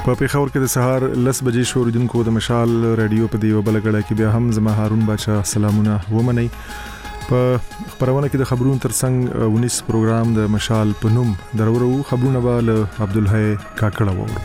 په پیښور کې د سهار 10 بجې شوریدونکو د مشال رادیو په دیو بلګړه کې بیا هم زما هارون بچا سلامونه ومني. په خبرونه کې د خبرونو ترڅنګ 19 پروګرام د مشال په نوم درورو خبرونه به له عبدالحی کاکړه وورو.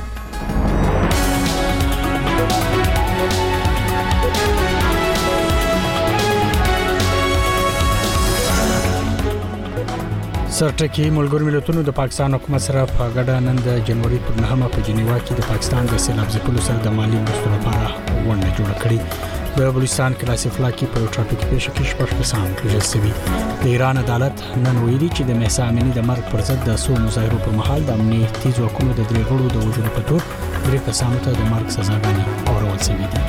سرټکی ملګرو ملتونو د پاکستان حکومت سره په ګډه نن د جنوري پر 9 په جنیوا کې د پاکستان د سیلاب ځپلو سره د مالی مرستو لپاره غونډه جوړه کړې. د بلوچستان کلاسیفلا کې په ټرافیکي پیښه کې شپږ کسان وژل شوي. د ایران عدالت نن ویلي چې د مهسا امینی د مرګ پر ضد د سو مظاهرو پر مهال د امنیتي ځواکونو د درې غړو د وژلو په تور درې کسانو ته د مرګ سزاګانې اورول شوې دي.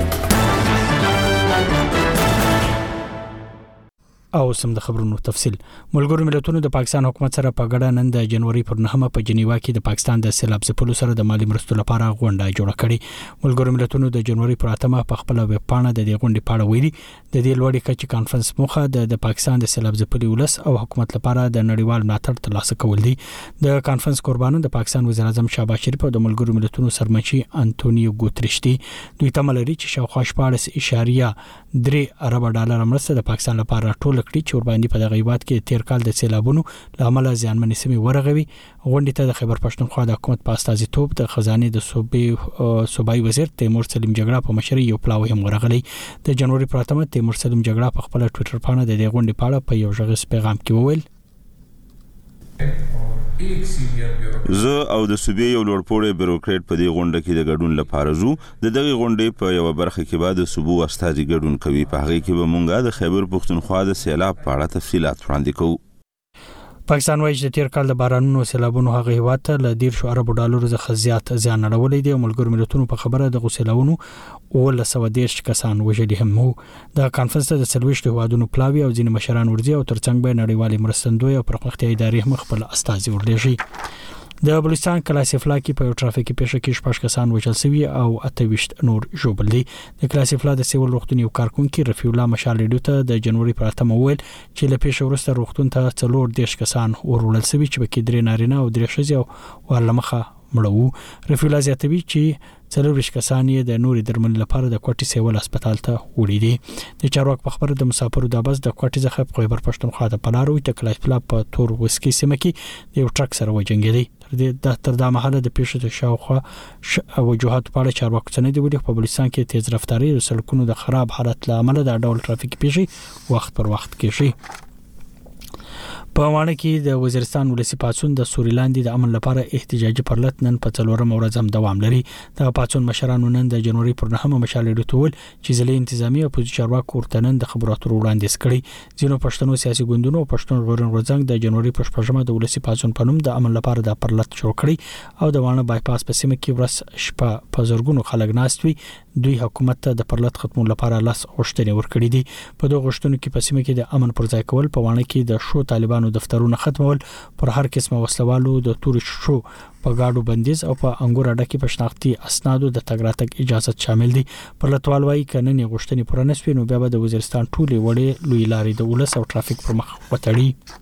او سم د خبرونو تفصيل. ملګرو ملتونو د پاکستان حکومت سره په ګډه نن د جنوري پر 9 په جنیوا کې د پاکستان د سیلاب ځپلو سره د مالی مرستو لپاره غونډه جوړه کړې. ملګرو ملتونو د جنوري پر 8 په خپل ویب پاڼه د دې غونډې په اړه ویلي د دې لوړې کچې کانفرنس موخه د پاکستان د سیلاب ځپلو ولس او حکومت لپاره د نړیوال ملاتړ ترلاسه کول دي. د کانفرنس قربانو د پاکستان وزیر اعظم شهباز شریف او د ملګرو ملتونو سرمنشي انټونیو ګوتریش دي. دوی تمل لري چې شاوخوا 14.3 ارب ډالر مرسته د پاکستان لپاره ټول کړي چې ور باندې د غیبات کې تیر کال د سیلابونو لامل ځانمنې سیمې ورغوي. غونډې ته د خیبر پښتونخوا د حکومت په استازیتوب د خزانه د صوبایي وزیر تیمور سلیم جګړه په مشرۍ یو پلاوی هم ورغلی. د جنوري پر 8 تیمور سلیم جګړه په خپل ټوئیټر باندې د دې غونډې په اړه په یو ژغورنیز پیغام کې وویل: زه او د صوبې یو لوړپوړی بیروکریټ په دې غونډه کې د ګډون لپاره زو. د دغه غونډې په یو برخه کې بعد صوبو استازي ګډون کوي. په هغه کې به مونږه د خیبر پښتونخوا د سیلاب په اړه تفصيلات وړاندې کوو. پاکستان وايي چې تیر کال د بارانونو سیلابونو هغه هیواد ته ل 10 ارب ډالر څخه زیات زیان اړولې دي. ملګرو ملتونو په خبره د غسلونو او 110 کسان وژلي هم وو. د کانفرنس د سلويشت هوادونو پلاوی او ځینې مشران ورځي او ترڅنګ به نړیوالي مرستندوی او پرمختیايي ادارې هم خپل استازي ورلېږي. د بلوچستان کلاسیفلا کې په ټرافیکي پیښه کې شپږ کسان وژل شوي او 28 نور ژوبل دي. د کلاسیفلا د سیول روغتون یو کارکونکي رفیع الله مشال ریډیو ته د جنوري پر 8 ویل چې له پیښې وروسته روغتون ته 14 کسان ورولل شوي چې پکې 3 نارینه او 3 ښځې او ورلمخه مړو. رفیع الله زیاتوي چې 40 کسان یې د نوري درمل لپاره د کوټي سیول هسپتال ته وړي دي. د چارواک په خبره د مسافرو د بس د کوټي څخه په خیبر پښتونخوا ته پلارو د کلاسیفلا په تور وسکي سیمه کې د یو ټرک سره وجنګېدي. تر دا مهاله د پیښې د شاوخوا وجوهات په اړه چارواکو څنګه دی ویلي په بلوچستان کې تیز رفتاری او سړکونو د خراب حالت لامل د ډول ټرافیکي پیښې وخت پر وخت کېږي. په وانه کې د وزیرستان ولسی پاتسون د سوریلاندې د امن لپاره احتجاجي پرلط نن په 4 ورځ هم دوام لري. د پاتسون مشرانو نن د جنوري پر 9 مشال ډوتول چې ځلې انتظامی او پوزیشن چارواکو ورته نن د خبرو اترو وړاندیز کړي. ځینو پښتنو سیاسي ګوندونو او پښتون غورن ورځنګ د جنوري پر 15 د ولسی پاتسون په نوم د امن لپاره د پرلط جوړ کړي او د وانه بایپاس په سیمه کې ورس شپه په زورګونو خلک ناستوي. دوی حکومت ته د پرلط ختمولو لپاره لاس غوښتنې ورکړي دي. په دوه غوښتنو کې په سیمه کې د امن پر ځای کول په وانه کې د شو طالبانو دفترونه ختمول پر هر قسمه وسلوالو د تور شو په گاډو بندیز او په انګور اډه کې په شناختی اسنادو د تګ راتګ اجازه شامل دي. پر لټوال وايي کنن غوښتنې پوره نشوي نو بیا به د وزیرستان ټولې وړې لوی لارې د ولس او ټرافیک پر مخ وتړي.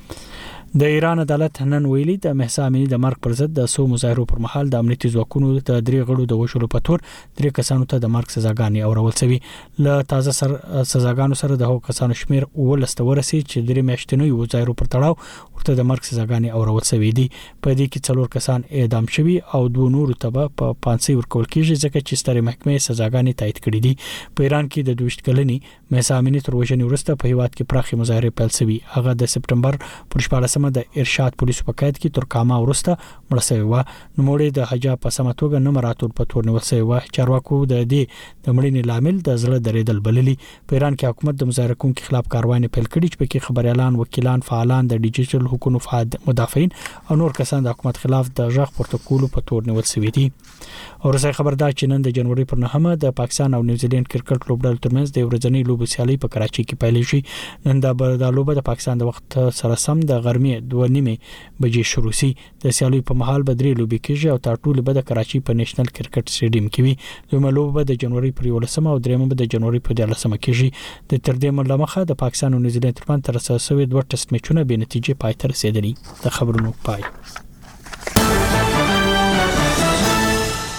د ایران عدالت نن ویلي د مهسا امینی د مرګ پر ضد د سو مظاهرو پر مهال د امنیتي ځواکونو د 3 غړو د وژلو په تور 3 کسانو ته د مرګ سزاګانې اورول شوي. له تازه سزاګانو سره د هغو کسانو شمیر 19 ورسي چې 3 میاشتنوي مظاهرو پر تړاو ورته د مرګ سزاګانې اورول شوي دي. په دې کې 4 کسان اعدام شوي او 2 نور ته په پانسي ورکول کیږي ځکه چې ستره محکمې سزاګانې تایید کړې دي. په ایران کې د 22 کلنی مهسا امینی تر وژنې وروسته په هیواد کې پراخي مظاهره پیل شوي. هغه د سپټمبر پر 14 د ارشاد پولیسو په قید کې تر کاما ورسته مړ شوی و. نوموړی د حجاب په سماتوګه نه مراتب په تور نیول شوی و. چارواکو د دې د مړینې لامل د زړه درېدل بللی. په ایران کې حکومت د مظاهره کوونکو خلاف کاروانی پیل کړي چې پکې خبريالان، وکیلان، فعالان، د ډیجیټل حقوقو مدافعین او نور کسان د حکومت خلاف د ژغ پروتوکول په تور نیول شوی دي. او رسای خبردار چې نن د جنوري پر 9 د پاکستان او نیوزیلند کرکټ لوبډل ترمنځ د ورځنۍ لوبو سیالي په کراچي کې پیل شي. نن د لوبه د پاکستان د وخت سره سم د غرمې 2:30 بجې شروع شي. د سیالي په محل بدري لوبي کېږي او تر ټولو به د کراچي په نېشنل کرکټ سټیډیم کې وي. دویمه لوبه د جنوري پر 11 او دریمه به د جنوري په 13 کېږي. د تر دې ملمخه د پاکستان او نیوزیلند ترمن تر اساس شوی 2 ټیسټ میچونه به نتیجې پای ته رسیدلي. د خبرونو پای.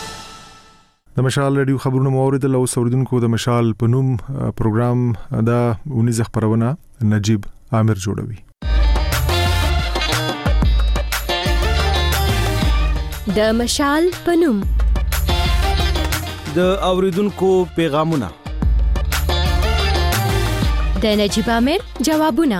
د مشال رادیو خبرونه موریدل او اوریدونکو د مشال په نوم پروګرام دا ونیز خبرونه نجیب عامر جوړوي. د مشال په نوم د اوریدونکو پیغامونه، د نجیب عامر جوابونه.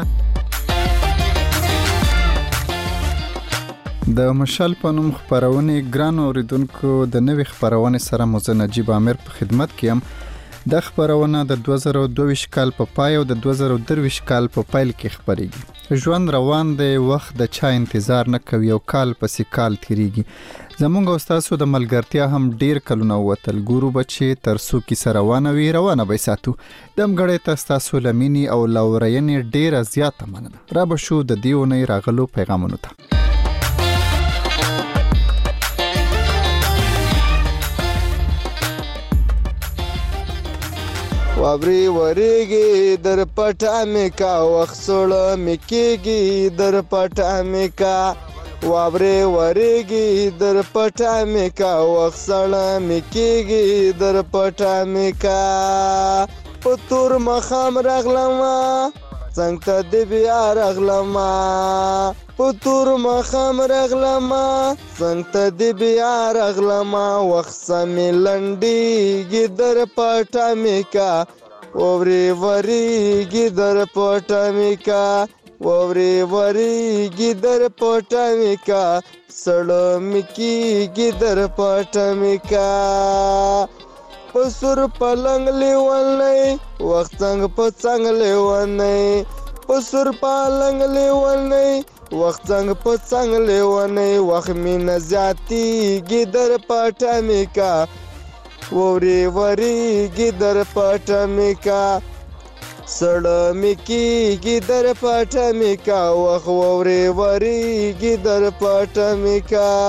د مشال په نوم خبرونه ګران اوریدونکو د نوې خبرونه سره مو نجیب عامر په خدمت کې یم. د خبرونه د 2022 کال په پای او د 2023 کال په پیل کې خبريږي. ژوند روان دی، وخت د چا انتظار نه کوي او کال پسې کال تیریږي. زمونږ او تاسو د ملګرتیا هم ډیر کلونه وتل، ګورو بچي ترسو کې سره روانه به ساتو. دمګړې تاسو لمینی او لورینې ډیر زیاته مننه. را به شو د دیونه راغلو پیغامونو ته. وابری وریږي در پټه مې کا وخصړه مې کېږي در پټه مې کا وابری وریږي در پټه مې کا وخصړه مې کېږي در پټه مې کا پتور مخام رغلما څنګه ته دې بیا رغلما پتور مخام رغلما څنګه ته دې بیا رغلما وخصه مې لنډیږي در پټه مې کا ووري وریږي در پټه مې کا ووري وریږي در پټه مې کا سړه مې کېږي در پټه مې کا پسور پلنګ لیونی وخت څنګه په څنګه لیونی پسور پلنګ لیونی وخت څنګه په څنګه لیونی وخت مې نه زیاتېږي در پټه مې کا ووري وریږي در پټه مې کا سړه مې کېږي در پټه مې کا وخت ووري وریږي در پټه مې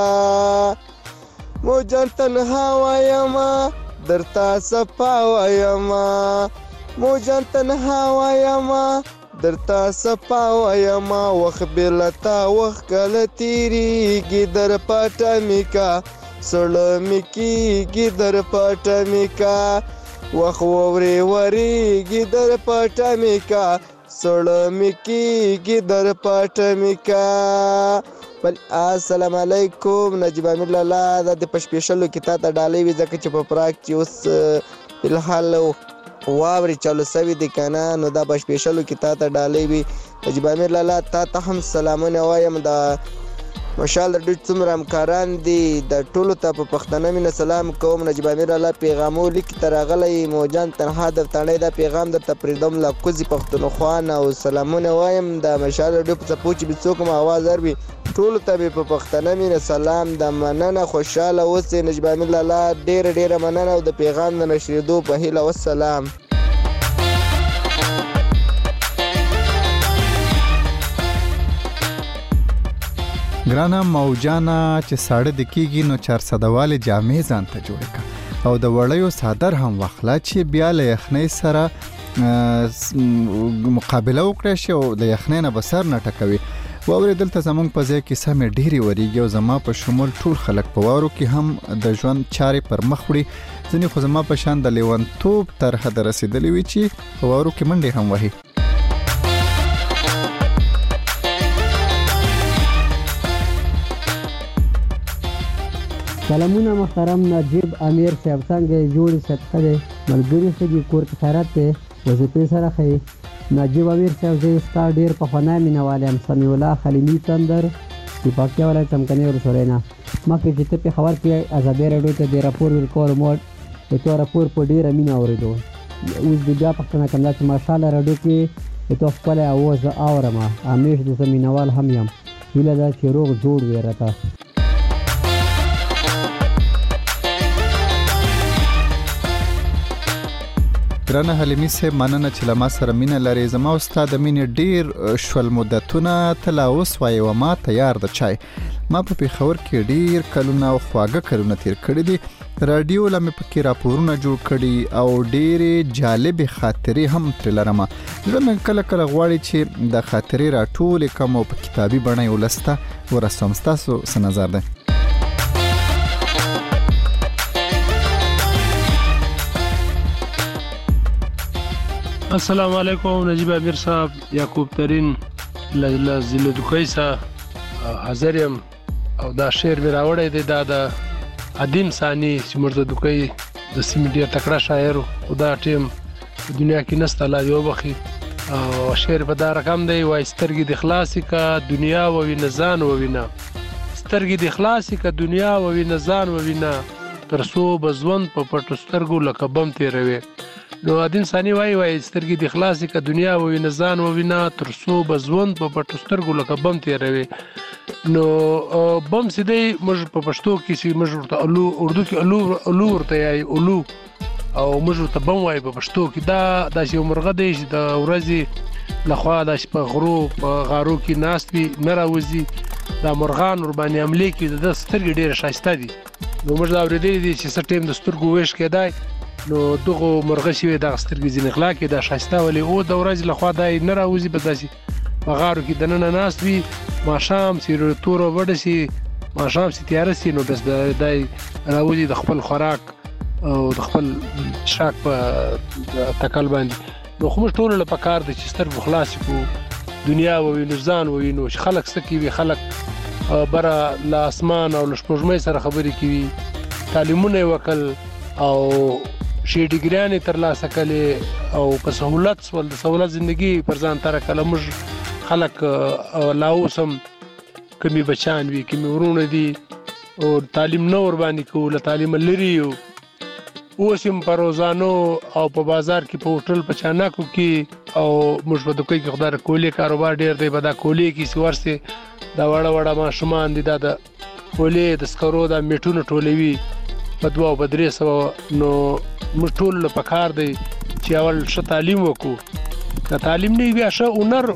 کا مو جان تنها وایما درتا صفا وایما مو جان تنها وایما درتا صفا وایما وخت بلتا وخت کله تیریږي در پټه مې کا سړه مې کېږي در پټه مې کا وخت ووري وریږي در پټه مې کا سړه مې کېږي در پټه مې کا. بل السلام علیکم نجیب عامر لالا د پښپېشلو کې تا ته ډالۍ وي ځکه چې په پراګ کې اوس فلحال واوري چالو سوي دي کنه نو دا پښپېشلو کې تا ته ډالۍ وي. نجیب عامر لالا تا ته هم سلامونه وایم. د مشال د ډېر څومره همکاران دي د ټولو ته په پښتنه مینه سلام کوم. نجیب عامر لالا پیغامو لیک ته راغلی موجان تنها د تڼۍ دا پیغام درته پرېږدم له کوزي پښتونخوا نه او سلامونه وایم. د مشال ډېر په څپو چې به څوک م اواز اروي ټولو ته به په پښتنه مینه سلام د مننه خوشحاله اوسئ. نجیب عامر لالا ډېره مننه او د پیغام د نشرېدو په هیله والسلام. ګرانه موجانا چې ساړه د کېږي نو 400 والے جامې ځان ته جوړ کړه او د وړیو صادر هم واخله چې بیا له یخنۍ سره مقابله وکړي شي او د یخنۍ نه بسر نه ټکوي. واورې دلته زمونږ په ځای کې سمې ډېرې وریږي او زما په شمول ټول خلک په واورو کې هم د ژوند چارې پر مخ وړي. ځینې خو زما په شان د لیونتوب تر حده رسېدلي وي چې په واورو کې منډې هم وهي. سلامونه محترم نجیب عامر صاحب څنګه جوړ صدقه دی ملګری سږي کور کې خیرات دی وظیفې سره خي. نجیب عامر صاحب زه ستا ډېر پخوانی مینهوال یم. سمیع الله خلیلي تندر د پکتیا ولایت څمکني ولسوالۍ نه. مخکې چې ته پېښور کې ازادي راډیو ته د راپور ورکولو موډ د تو راپور په ډېره مینه اورېدو. اوس د بیا پوښتنه کوم دا چې ماشاءالله راډیو کې د تو ښکلی اواز زه اورم همیش د زه مینهوال هم یم. هیله ده چې روغ جوړ وي راته. ګرانه حلیمي صاحب مننه چې له ما سره مینه لري. زما او ستا د مینې ډېر شول مدتونه ته لا اوس وایې و ما تیار د چای. ما په پېښور کې ډېر کلونه او خواږه کلونه تیر کړي دي. رادیو له مې پکې راپورونه جوړ کړي او ډېرې جالبې خاطرې هم ترې لرم. زړه مې کله کله غواړي چې د خاطرې راټولې کړم او په کتابي بڼه یې ولسته ورسوم. ستاسو څه نظر دی؟ السلام علیکم نجیب امیر صاحب یعقوب ترین لزل دوکیسا حاضر یم او دا شعر مې راوړی دی دا د عدیم ثانی چې مرته دوکۍ د سیمې ډېر تکړه شاعر او دا ټیم په دنیا کې نسته الله دې وبخي او شعر په دا رقم دی وایي سترګې د خلاصې که دنیا ووینه ځان ووینه سترګې د خلاصې که دنیا ووینه ځان ووینه تر څو به ژوند په پټو سترګو لکه بم تېروي نو عدیم ثانی وایي سترګې د خلاصې که دنیا ووینه ځان ووینه تر څو به ژوند په پټو سترګو لکه بم تېروي نو بم چې دی موږ په پښتو کې چې موږ ورته اردو کې الو ورته یایي الو او موږ ورته بم وایي په پښتو کې دا داسې یو مرغه دی چې د ورځې لخوا داسې په غرو په غارو کې ناست وي نه راوځي دا مرغان ورباندې حملې کوي د ده سترګې ډېرې ښایسته دي نو موږ دا اورېدلی دي چې څه ټایم د سترګو ویش کېدی نو دغو مرغه شوي دغه سترګې ځینې غلا کړي دا ښایسته ولې او د ورځې لخوا دا یې نه راوځي په داسې په غارو کې دننه ناست وي ماښام چې توره وډه شي ماښام چې تیاره شي نو بس دا راوځي د خپل خوراک او د خپل شاک په تکل باندې نو خو موږ ټولو له پکار دی چې سترګو خلاصې کړو دنیا ووینو ځان ووینو چې خلک څه کوي خلک بره له اسمان او له شپوږمۍ سره خبرې کوي تعلیمونه یې وکړل او شي ډیګریانې ترلاسه کړلې او په سهولت سول د سهولت زندگی پر ځان تېره کړله موږ خلک لا اوس هم کمی بچان وي کمی ورونه دي او تعلیم نه ورباندې کوو له تعلیمه لرې یو اوس هم په روزانو او په بازار کې په هوټل په چاناکو کې او موږ په دوکۍ کې خدای کولې کاروبار ډېر دی په دا کولې کې چې ورسې دا وړه وړه ماشومان دي دا د کولې د سکرو دا میټونه ټولوي په 2 او 300 نو موږ ټول له پکار دی چې اول ښه تعلیم وکړو که تعلیم نه بیا ښه هنر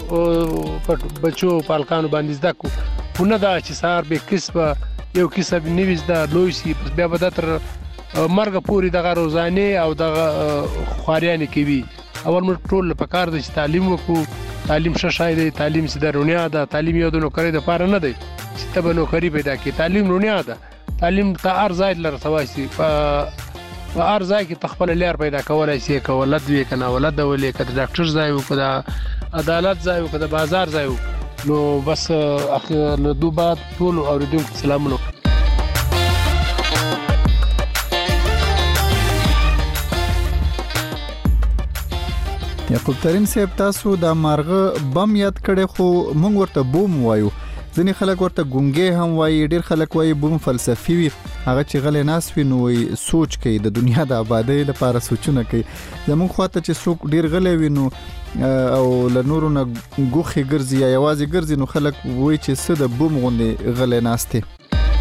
بچو پالکانو باندې زده کړو خو نه دا چې سهار بې کسبه یو کسب نوي زده لوی شي بیا به دا تر مرګه پورې دغه روزانې او دغه خواریانې کوي اول موږ ټول له پکار دی چې تعلیم وکړو تعلیم ښه شی دی تعلیم چې د رونیا ده تعلیم یو د نوکرۍ دپاره نه دی چې ته به نوکري پیدا کړې تعلیم رونیا ده تعلیم ته هر ځای له رسوای شي په هر ځای کې ته خپله لار پیدا کولی شي که ولد وي که ناولده ولې که د ډاکټر ځای وو که د عدالت ځای وو که د بازار ځای وو نو بس له دو بعد ټولو اورېدونکو سلامونه یعقوب ترین صاحب تاسو د مارغه بم یاد کړي خو موږ ورته بوم وایو ځینې خلک ورته ګونګې هم وایي ډېر خلک وایي بوم فلسفي وي هغه چې غلی ناست وي نو سوچ کوي د دنیا د آبادۍ لپاره سوچونه کوي زموږ خواته چې څوک ډېر غلی وي نو او له نورو نه ګوښې ګرځي یا یوازې ګرځي نو خلک وایي چې څه د بوم غوندې غلی ناست دی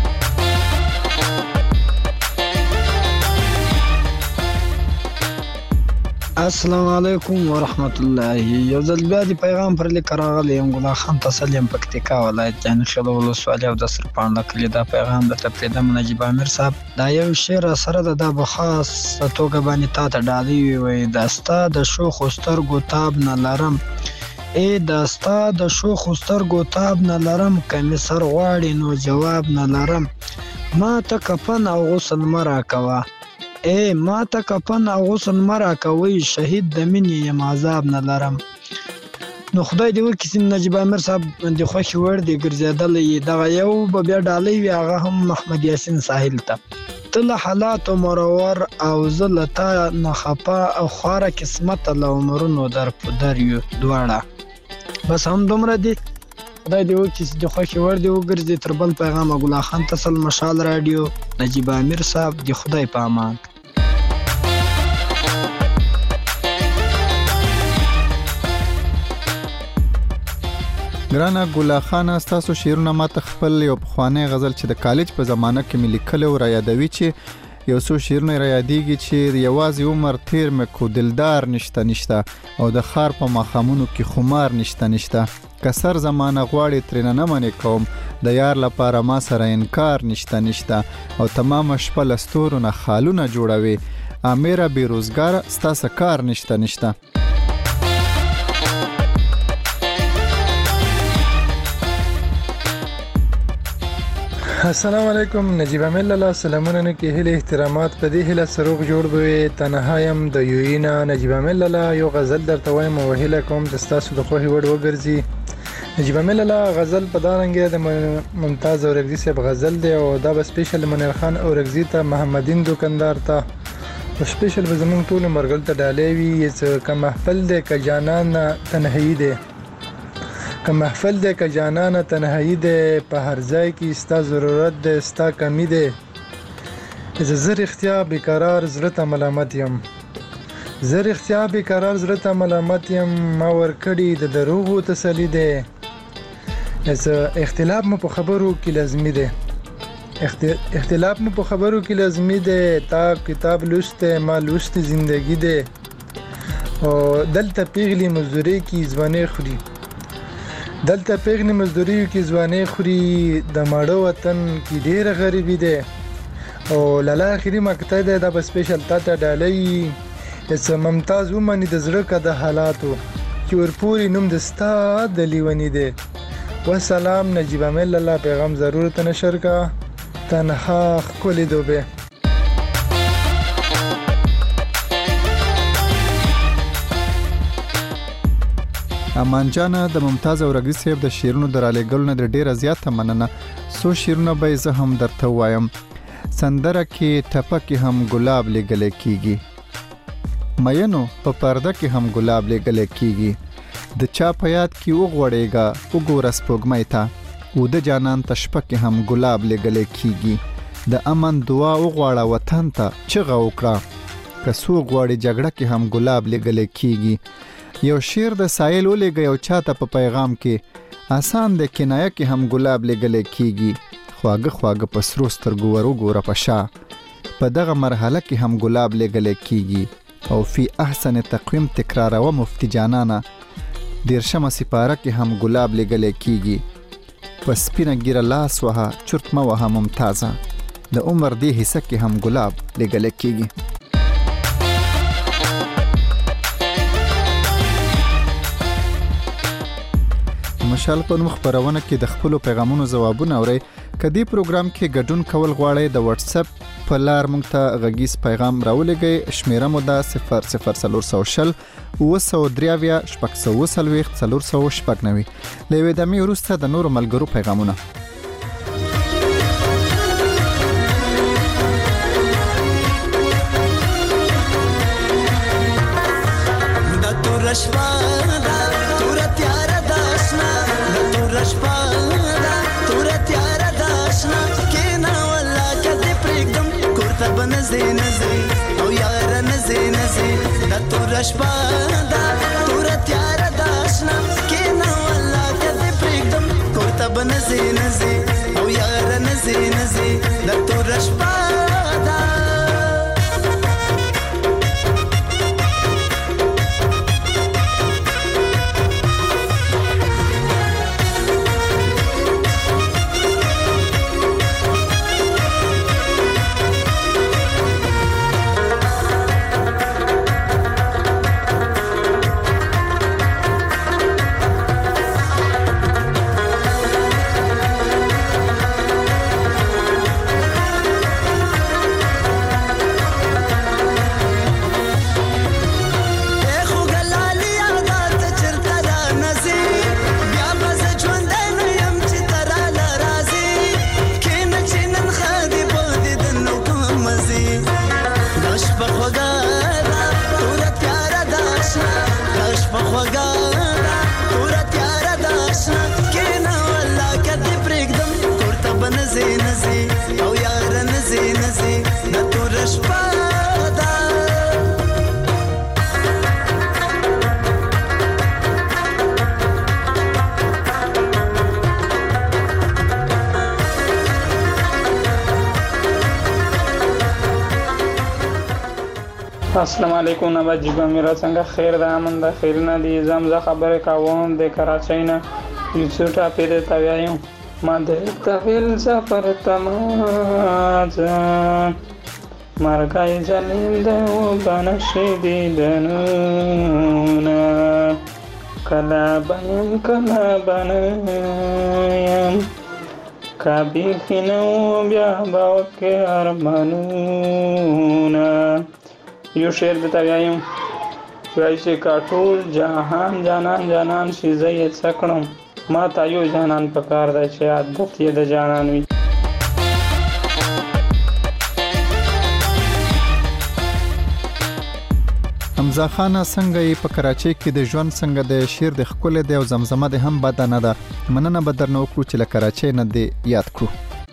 السلام علیکم ورحمت الله یو ځل بیا د پیغام پر لیک راغلی یم ګلاه خان تسلیم پکتیکا ولایت جانشل ولسوالي او د سرپاند کلی دا پیغام د تپریدم نجیب امیر صاحب دا یو شعر سره د بخاص توګه باندې تا ته ډالۍ وي داستا د شوخ سترګو تاب نه لرم ای داستا د شوخ سترګو تاب نه لرم کمی سر غواړي نو جواب نه لرم ما ته کفن او غسل مرا کوا ای ما ته کفن او غسل مرا کوي شهید د مینې یم عذاب نه لرم نو خدای دې وکړي چې نجیب امیر صاحب د خوښې وړ دی ګرځېدلی دغه یو به بیا ډالۍ وي هغه هم محمد یاسین ساحل ته ته له حالاتو مرور او زه له تا نه خفه او خواره قسمته له عمرونو در په در یو دواړه بس هم دومره دي خدای دې وکړي چې د خوښې وړ دی وګرځي تر بل پیغامه ګلاه خان تسل مشال راډیو نجیب امیر صاحب د خدای په امان ګرانه ګلاه خان تاسو شعرونه ماته خپل یو پخوانی غزل چې د کالج په زمانه کې مې لیکلی و را یادوي چې یو څو شعرونه را یادېږي چې یوازې عمر تیر مې کو دلدار نشته او د ښار په ماښامونو کې خمار نشته که سر زمانه غواړي ترېنه نه منې کوم د یار لپاره ما سره انکار نشته او تمامه شپه له ستورو نه خالونه جوړوي امیره بېروزګاره ستاسې کار نشته السلام علیکم. نجیب امیر الله سلامونه نه کې هله احترامات په دې هله سروغ جوړ به تنهایم د یوینا نجیب امیر الله یو غزل درته وایم او هله کوم د تاسو د خوخي وړ وګرځي. نجیب امیر الله غزل په دارنګ د ممتاز اورګزی صاحب غزل دی او دا به سپیشل منیر خان اورګزی ته محمدین دکاندار ته او سپیشل به زمون ټول مرګل ته ډالې وی چې کوم محفل دی ک جانان تنهایی دی که محفل دی که جانان تنهایی دی په هر ځای کې ستا ضرورت دی ستا کمی دی زر اختیا بیقرار زړه ته ملامت یم زر اختیا بیقرار زړه ته ملامت یم ما ورکړی د دروغو تسلی دی اختلاف مو په خبرو کې لازمي دی اختلاف مو په خبرو کې لازمي دی تا کتاب لوسته ما لوسته زندگی دی او دلته پیغلی مزدوری کې ځواني خوري دلته پیغنی مزدوریو کې ځواني خوري د ماړو وطن کې ډېر غریبي ده او لاله اخري مقطع ده د سپیشل تا ته ډالۍ اس ممتاز ومني د زړه کا د حالاتو چې ورپوري نوم د ستا د لیونی ده والسلام. نجیب امیر الله پیغام ضرورت نشر کا تنها خپل دوبه. امان جان د ممتاز اورګزی صاحب د شیرونو درالېګل نه ډیره زیاته مننه. سو شیرونه به زه هم درته وایم. سندره کې ټپکه هم ګلاب لګل کیږي مینو په پرده کې هم ګلاب لګل کیږي د چا په یاد کې وغوړېګا وګور سپوږمۍ ته او د جانان تشپکه هم ګلاب لګل کیږي د امن دعا وغواړه وطن ته چغه وکړه کسو غواړي جګړه کې هم ګلاب لګل کیږي. یو شیر د سایل ولګي او چاته په پیغام کې آسان د کنایه کې هم ګلاب لګل کیږي خواږه خواږه پسرو سترګو ورو ګوره پشا په دغه مرحله کې هم ګلاب لګل کیږي او فی احسن تقویم تکرار او مفتی جانانا دیرشمه سپاره کې هم ګلاب لګل کیږي پس سپینه ګیره لاس وها چرت ما وها ممتازه د عمر دی حصہ کې هم ګلاب لګل کیږي. مشال په نوم خبرونه کې د خپل پیغامونو ځوابونه اوري. کدي پروګرام کې ګډون کول غواړئ د واتس اپ په لار مونږ ته غږیز پیغام راولېږئ. شمیره مو ده 00400 223 شپږ 490 لوي د می ورسته د نور ملګرو پیغامونه. نزي نزي او یار نزي نزي دا تور شپه دا تور تیار داشنا کینا ولا کدی پریږدم کوته بنزي نزي او یار نزي نزي دا تور شپه دا السلام علیکم نواجی میرا څنګه خیر ده امن ده خیر نه دي زمزه خبره کوم د کراچۍ نه یوسټا پیدا تاویایم ما د تفل سفر تماز مرګای زلیل ده بنشي دي دنونه کلا بنم کابیخی نو بیا باوکی ارمانونا. یو شعر درته وایم وایي چې کاټول جهان جانان جانان شي زه یې څه کړم ما ته یو جانان پکار دی چې عادت یې د جانان وي. حمزه خان څنګه یې په کراچۍ کې د ژوند څنګه د شعر د ښکلې دی او زمزمه د هم بده نه ده. مننه به درنه وکړو چې له کراچۍ نه دې یاد کړو.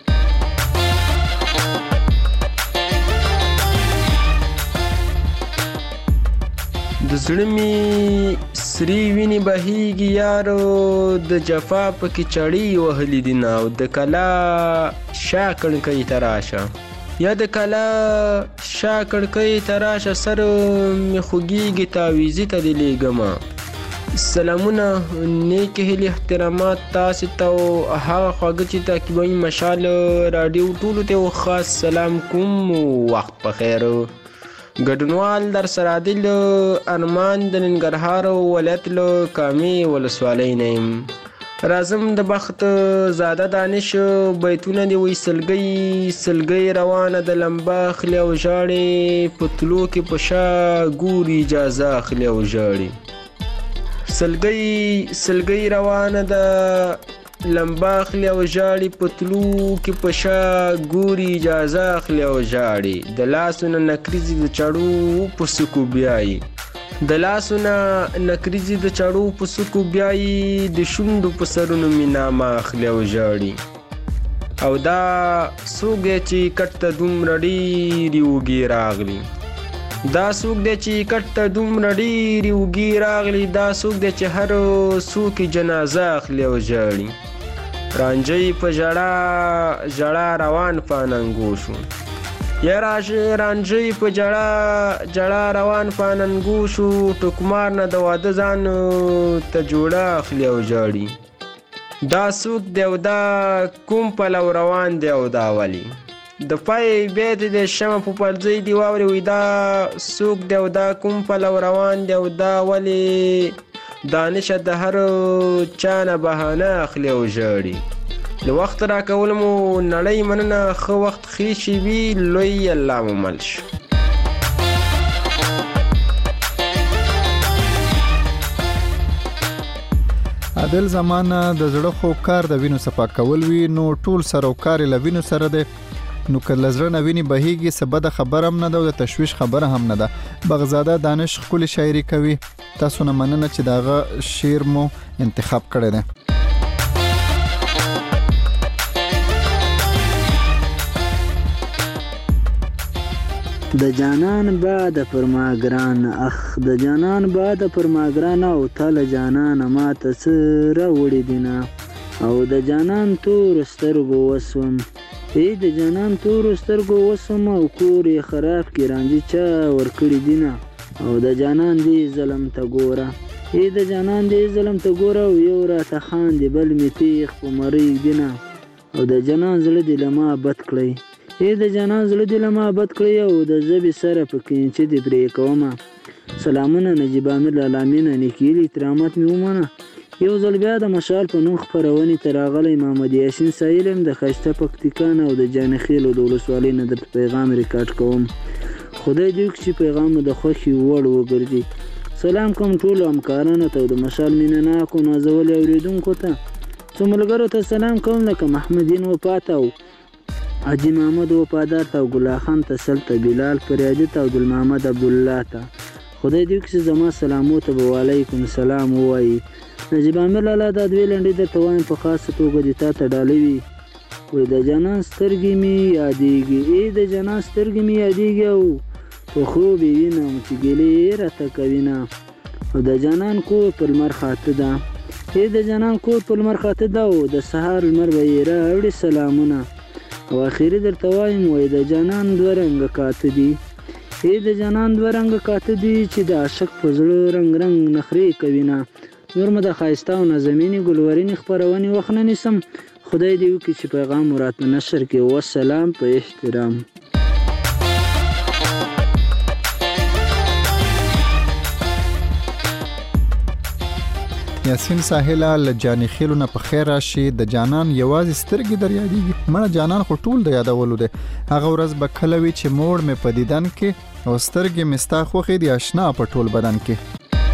د زړه می سری ویني بهیږي یارو د جفا پکې چړې وهلې دي نه او د کلا شا کړکۍ تراشه یا د کلا شا کړکۍ تراشه سر می خوږیږي تاویزي ته لیږمه. سلامونه نیک هیلې احترامات تاسو ته او هغه خواږه چې تعقیبوي مشال راډیو ټولو ته خاص سلام کوم. وخت په خیر. ګډونوال در سره عادل ارمان د ننګرهار ولایت له کامې ولسوالۍ نه یم. راځم د بخت زاده دانش بیتونه دي وی سلګۍ روانه د لمبه اخلي او ژاړي په تلو کې په شا ګوري اجازه اخلي او ژاړي. سلګۍ روانه د لمبه اخلي او ژاړي په تلو کې په شا ګوري اجازه اخلي او ژاړي. د لاسونه نکریزي د چړو په سکو بیایي د لاسونه نکریزي د چړو په سکو بیایي د شونډو په سرونو مې نامه اخلي او ژاړي. او دا څوک دی چې کټ ته دومره ډېرې اوږې راغلي دا څوک دی چې کټ ته دومره ډېرې اوږې راغلي دا څوک دی چې هر څوک جنازه اخلي او ژاړي. رانجۍ په ژړا روان پاننګو شو یا رانجۍ په ژړا روان پاننګو شو. ټوکمار نه د واده ځان ته جوړه اخلي او ژاړي. دا څوک دی او دا کوم پلو روان دی او دا ولي د پای بیت د شمع په پلځۍ دی واوري وي دا څوک دی او دا کوم پلو روان دی او دا ولي دانش د هر چا نه بهانه اخلي او ژاړي. د وخت راکول مو نړۍ مننه ښه وخت خیشي وي لوی الله مو مل شي. عادل زمانه د زړه خو کار د وینو صفا کول وي نو ټول سره کار له وینو سره دی نو کله زړه نه ویني بهیږي سبد خبر هم نه ده او د تشویش خبره هم نه ده. بغزاده دانش خپل شاعري کوي. تاسو نه مننه چې داغه شعر مو انتخاب کړی دی. د جانان باد پر ما ګران اخ د جانان باد پر ما ګران او تل جانان ما ته سره وړي دینا او د جانان تور سترګو وسوم د جانان تور سترګو وسوم او کور خراب کی رانجي چا ور کړی دینا او د جانان دی ظلم ته ګوره د جانان دی ظلم ته ګوره او یو را ته خان دی بل می تیخ په مری دینا او د جانان زړه دی لما بد کړی د جانان زړه دی لما بد کړی او د زبې سره پکې چې دی پرې کومه. سلامونه نجیب امیر لالامین نیکیلی احترامات می ومنه. یو ځل بیا د مشال په نوم خپرونې ته راغلی محمد یاسین سایل یم د ښایسته پکتیکا نه او د جانخیلو د ولسوالۍ نه درته پیغام ریکارډ کوم. خدای دې وکړي چې پیغام مو د خوښې وړ وګرځي. سلام کوم ټولو همکارانو ته او د مشال مینهناکو نازولي اورېدونکو ته. څو ملګرو ته سلام کوم لکه محمدین وفات او حاجي محمد وفادار ته او ګلا خان ته سلطه بلال فریادي ته او ګل محمد عبدالله ته. خدای دې وکړي چې زما سلامو ته به وعلیکم سلام ووایي. نجیب امیر لالا دا دوی لنډې درته وایم په خاصه توګه دې تا ته ډالۍ وي. وایي د جانان سترګې مې یادېږي د جانان سترګې مې یادېږي او په خوب یې وینم چې ګیلې راته کوي نه او د جانان کور په لمر خاته ده د جانان کور په لمر خاته ده او د سهار لمر به یې راوړي سلامونه او اخري درته وایم وایي د جانان دوه رنګه کاته دي د جانان دوه رنګه کاته دي چې د عاشق په زړه رنګ نخرې کوي نه. نور مو د ښایسته او نازمینې ګلورینې خپرونې وخت نه نیسم. خدای دې وکړي چې پیغام مو راته نشر کړي. والسلام په احترام. یاسین ساحله لجانی خیلونه په خیر راشي د جانان یوازې سترګې در یادېږي مړه جانان خو ټول د یادولو دی هغه ورځ به کله وي چې موړ مې په دیدن کې او سترګې مې ستا خوښې دي اشنا په ټول بدن کې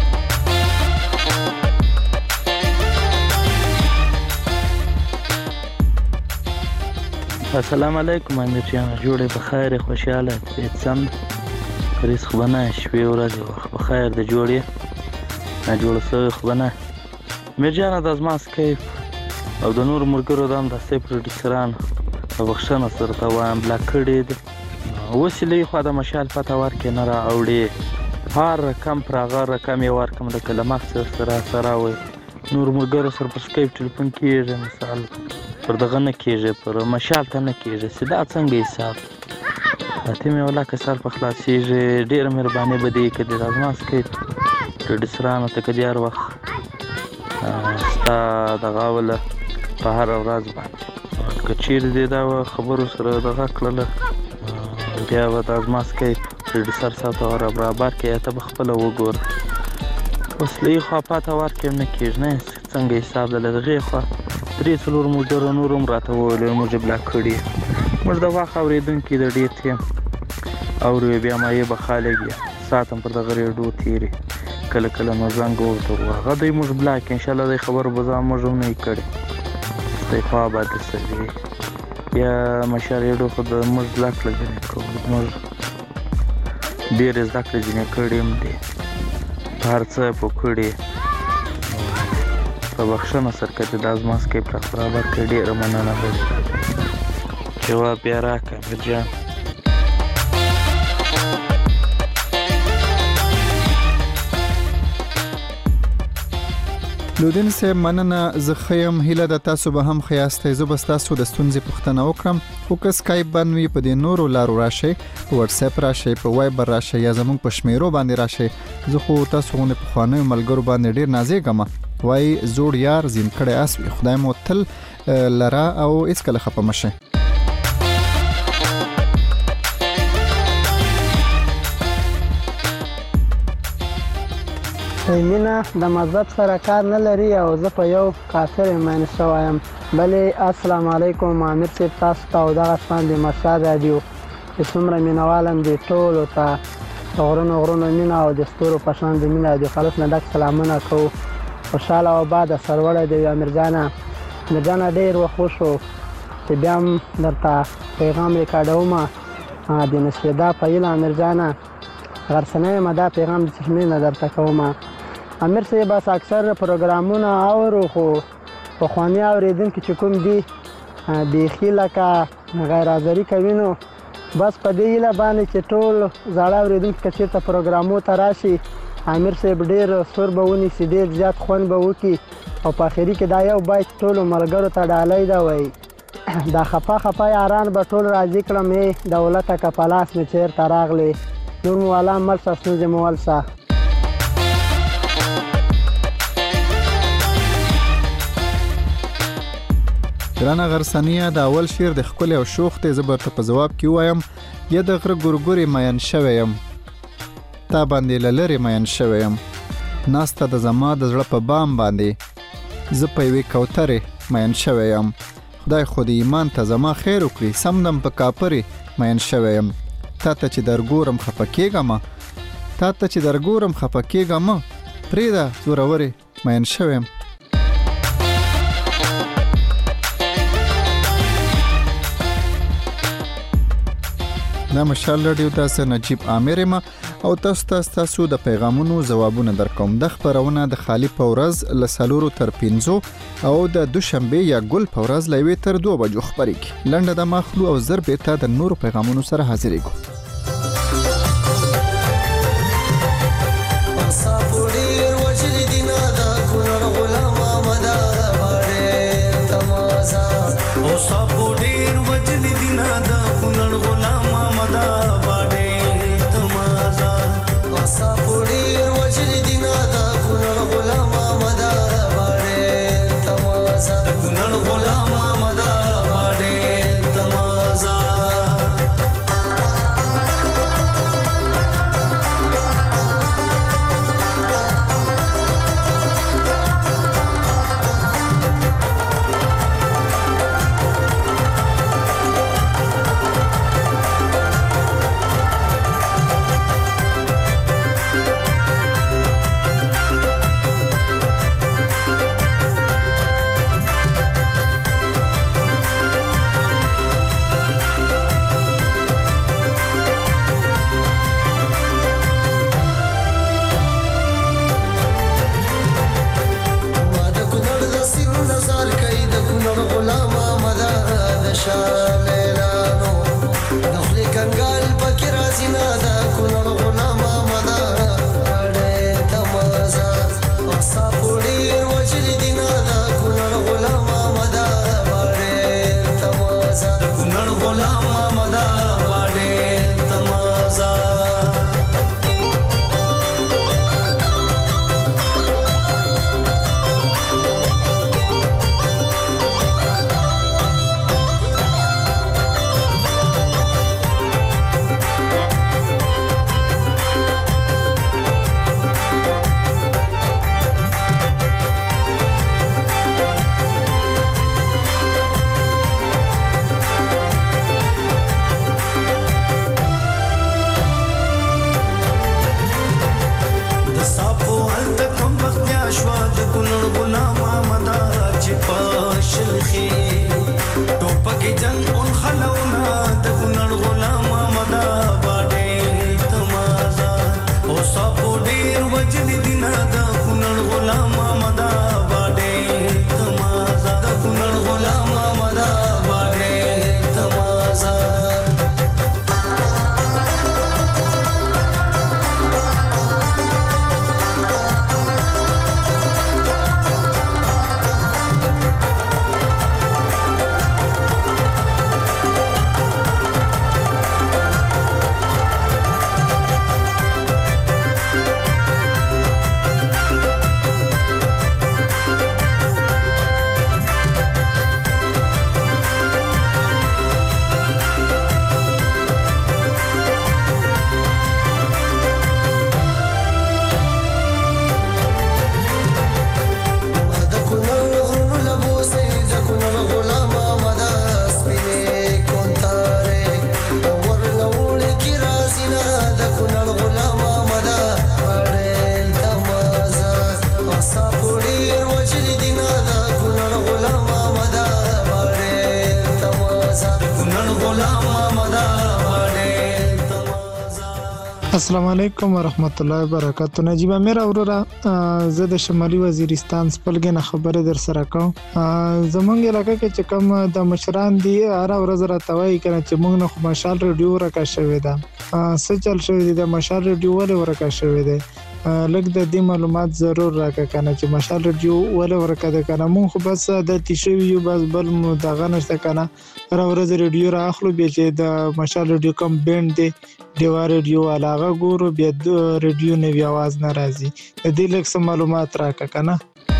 السلام علیکم امیر جان جوړې په خیر خوشاله دې سم رزق بنا شوي ورځ وخت په خیر د جوړې نه جوړ سوی خو بنا مرجانه د ازماس کیف او د نور مرګرو دام د سي پروډوسران او بخښنه سره ته وایم بلاک کړي دي وسیلې خو د مشال پته ورکې نه را اوړي هر رقم پر هغه رقم یې ورکم د کلمات سره وي نور مرګرو سره په سکایپ ټلیفون کېږي مثال پر دغه نه کېږي پر مشال ته نه کېږي سیده څنګه حساب ته مې ولا کسر په خلاصېږي ډېره مهرباني به دې کړي د ازماس کیف پروډوسرانو ته که هر وخت ستا دغه وله په هر ورځ باندې که چیرې دې دا خبرو سره دغه کړله بیا به د ازماس کیف پروډوسر صاحب ته ور برابر کړې ته به خپله وګوره اوس له یې خوا پاته ورکړم نه کېږي نه څنګه حساب ده له دغې خوا 3-4 ملګرو نور هم راته وویل موږ یې بلاک کړي موږ د واښه اورېدونکي د ډېر ټیم اورو بیا مایې به خالګ ساعت هم پر دغه ریډیو تېرې کله کله نو زنګ ورته هغه دوی موږ بلاک انشاءالله د خبرو به ځان موږ هم نه یې کړې استعفا به درسوي بیا مشال ریډیو خو د موږ بلاک لګنې کوو موږ ډېرې زده کړې ځینې کړې هم دي په هر څه پوه کړي په بخښنه سره که د ازماس کیف را برابر کړې ډېره مننه به جواب بیا راکړه امیر جان لودین صاحب مننه زه ښه یم هیله ده تاسو به هم ښه یاستئ زه به ستاسو د ستونزې پوښتنه وکړم خو که سکایپ بند وي په دې نورو لارو راشئ په وټساپ راشئ په وایبر راشئ یا زموږ په شمیرو باندې راشئ زه خو تاسو غوندې پخوانیو ملګرو باندې ډېر نازېږم وایي زوړ یار زین کړی اس وي خدای مو تل لره او هېڅکله خفه مه شئ مینه د مذهب سره کار نه لري او زه په یو کافر ایمان شوی یم بلې السلام علیکم امیر صاحب تاسو ته او دغه شان د مشال راډیو چې څومره مینوال هم دي ټولو ته د غرونو مینه او د ستورو په شان د مینه د خالص نه ډک سلامونه کوو خوشحاله او آباده سرلوړی دی امیر جانه ډېر وخت وشو چې بیا هم درته پیغام ریکارډومه د نشریدا په هیله امیر جانه غرڅنی یم دا پیغام د چشمې نه درته کومه امیر صاحب بس اکثر پروګرامونه اورو خو پخواني اورېدونکي چې کوم دي بیخي لکه غیر حاضري کوي نو بس په دې هیله باندې چې ټول زاړه اورېدونکي که چېرته پروګرامو ته راشي امیر صاحب ډېر سور به ونیسي ډېر زیات خوند به وکړي او په اخري کې دا یو بیت ټولو ملګرو ته ډالۍ ده وایي دا خفه یاران به ټول راضي کړم دولته که په لاس مې چېرته راغلی نور مو والا ملسه ستونزې مو ولسه ګرانه غرڅنیه د اول شعر د ښکلې او شوخ دی زه به ورته په ځواب کې ووایم یا د غره ګورګورې مین شوی یم تا باندې له لرې مین شوی یم ناسته د زما د زړه په بام باندې زه په یوې کوترې مین شوی یم خدای خو د ایمان ته زما خیر وکړي سمدم په کاپرې مین شوی یم تا ته چې درګورم خفه کېږم پرېږده زورورې مین شوی یم دا مشال راډیو تاسو نجیب عامر یم او تاسو د پیغامونو ځوابونه درکوم د خبرونه د خالی په ورځ له 4 تر 5 او د دوشنبه یا ګل په ورځ له 1 تر 2 بجو خبرېږي لنډه د مخلو او ضرب ته د نورو پیغامونو سره حاضرېږو ډیر وجل دینا دا کونړ غلام محمد باډې تمازا دا کونړ غلام محمد باډې تمازا السلام علیکم ورحمت الله وبرکاتہ. نجیب امیر اورورا زه د شمالي وزیرستان سپلګنه خبره در سره کوم. زمونږ علاقې کې چې کوم د مشران دي هر ورځ راټوي کنه چې موږ نه مشال ریډیو ورکا شوی دا څه چل شوی دی د مشال ریډیو ولې ورکا شوی دی لکه د دې معلومات ضرور راکا کنه چې مشال ریډیو ولې ورکا ده کنه مونږ خو بس د تیشوي یو بس بل مو دغه نشته کنه هر ورځ ریډیو را اخلو به چې د مشال ریډیو کوم بند دی دیوار ریډیو علاقه ګورو بیا د ریډیو نوی आवाज ناراضي د دې لکه معلومات راکا کنه.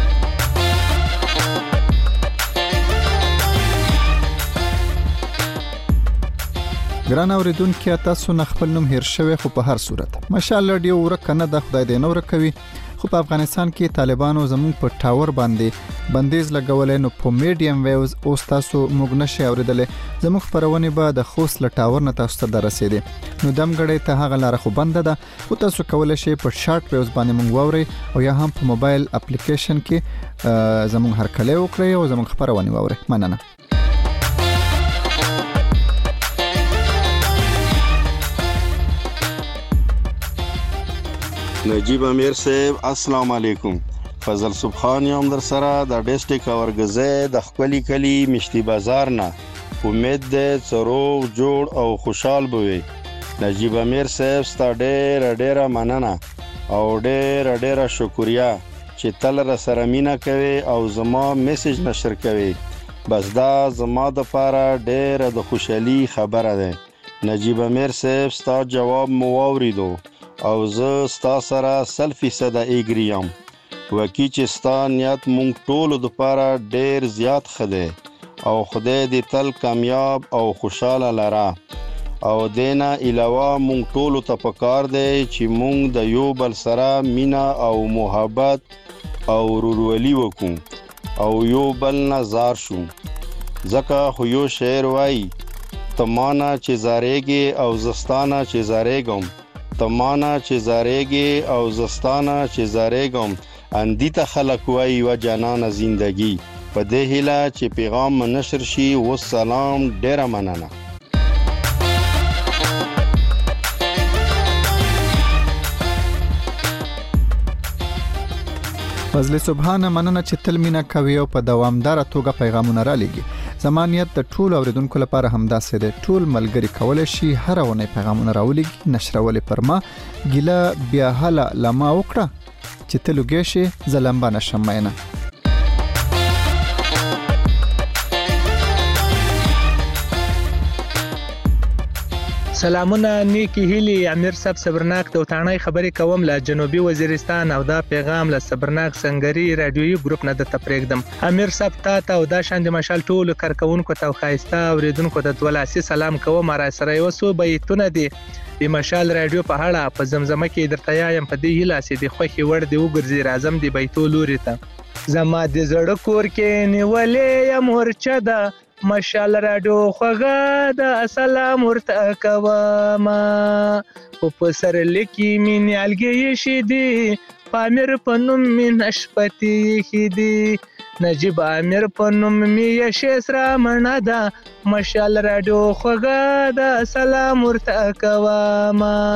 ګران اوریدونکو تاسو نه خپل نوم هیر شوی خو په هر صورت مشال رادیو ورکنه د خدای دې نور کوي خو په افغانستان کې طالبانو زموږ په ټاور باندې بندیز لګولې نو په میډیم ویوز او تاسو موږ نشي اوریدلې زموږ خبرونه به د خوست له ټاور نه تاسو ته رسیدي نو دمګړې ته هغه لار خو بنده ده خو تاسو کولای شئ په شارټ ویوز باندې موږ ووري او یا هم په موبایل اپلیکیشن کې زموږ هرکلی وکړئ او زموږ خبرونه ووري. مننه. نجیب امیر صاحب السلام علیکم. فضل سبحان یم در سره د ډیسټریکټ اورګزه د خپلی کلی مشتي بازار نه امید دې څروغ جوړ او خوشحال بوي. نجیب امیر صاحب ستاسو ډېر مننه او ډېر شکریا چې تل را سره مینا کوي او زما میسج نشر کوي. بس دا زما د پاره ډېر د خوشحالي خبره ده. نجیب امیر صاحب ستاسو جواب مو واوریدو او زه ستا سره 100% ایګریم وکی چې ستا نیت مونږ ټول د پاره ډېر زیات خده او خدای دې تل کامیاب او خوشاله لرا او دینا علاوه مونږ ټول ته پکار دی چې مونږ د یو بل سره مینا او محبت او ورورولي وکړو او یو بل نظر شو ځکه خو یو شعر وای تمانا چې زارېږي او زستانا چې زارېږم تمانا چې زارېږي او زستانا چې زارېږم اندی ته خلق وای و جانان زندگی په دې هیله چې پیغام نشر شي. والسلام ډېر مننه. فضل سبحان مننه چې تل مینا کوي او په دوامدار توګه پیغامونه را لېږي. زمانیت د ټول اوریدونکو لپاره همداسې ده. ټول ملګری کولای شي هر ونه پیغامونه راولېږي نشرولې پر ما ګیله بیا حاله لما وکړه چې تلوګې شي زلمبا نشم مینه. سلامونه نیکی هیلی امیر صاحب صبرناک د وطنۍ خبرې کوم له جنوبي وزیرستان او دا پیغام له صبرناک سنگری رادیویي ګروپ نه د تپریکدم. امیر صاحب تا او دا شاند مشال ټول کارکونکو ته خایسته اوریدونکو د دولاسي سلام کوم را سره وسو بیتونه دي د مشال رادیو په اړه په زمزمه کې درته یایم په دې هیله سي د خوخي ور دی وګرځي راځم دی بیتو لوري ته زما د زړه کور کې نیولې یم ورچه ده مشال رادیو خوغه د سلام ورته کوم او په سر لکی مين الګي شي دي پامیر پنوم من اشپتی خدي نجیب امیر پنوم می شسرا مندا مشال رادیو خوغه د سلام ورته کوم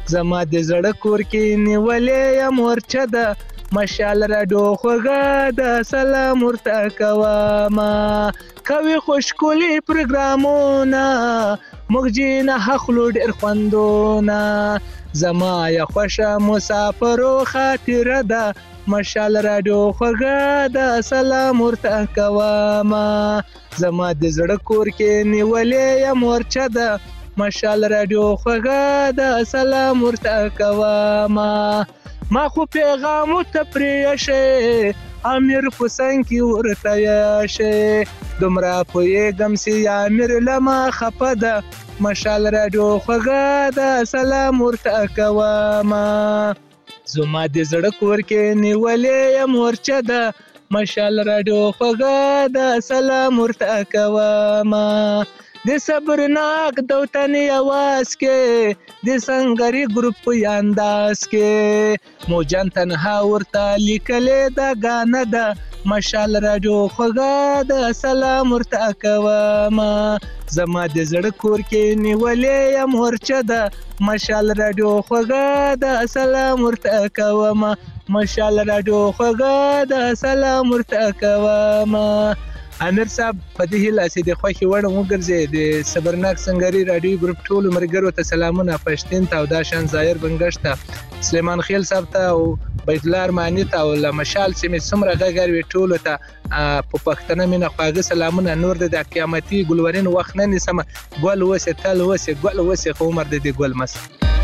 زما د زړه کور کې نیولې یم ورچه ده مشال راډیو خوږه ده سلام ورته کومه کوي خوشکولي پروګرامونه موږ جینه اخلو ډېر خوندونه زما یا خوښه مسافرو خاطره ده مشال راډیو خوږه ده سلام ورته کومه زما د زړه کور کې نیولې یم ورچه ده مشال راډیو خوږه ده سلام ورته کومه ما خو پیغام ته پریښې امیر حسین کی ورته یې دومره پوهېږم چې امیر لما خفه ده مشال راډیو خوږه ده سلام ورته کومه زما د زړه کور کې نیولې یم ورچه ده مشال راډیو خوږه ده سلام ورته کومه د صبرناک دوتنی आवाज کې د سنگري ګروپ په انداز کې موجان تنها ورته لیکلې دا غانه ده مشال راډیو خوږه ده سلام ورته کومه زما د زړه کور کې نیولې یم ورچه ده مشال راډیو خوږه ده سلام ورته کومه مشال راډیو خوږه ده سلام ورته کومه امیر صاحب په دې هیله چې د خوښي وړ وګرځي د صبرناک سنگري رادیو ګروپ ټول مرګرو ته سلامونه پښتين ته او دا شان ظاهر بنګشت سلیمان خیل صاحب ته او بیت الله ارمانی ته او لمشال سیمه سمره غږر وی ټول ته په پښتنه مینه خواږه سلامونه نور د قیامتي ګلورین وخت نه نسمه ګل وسه تل وسه ګل وسه عمر د دې ګل مس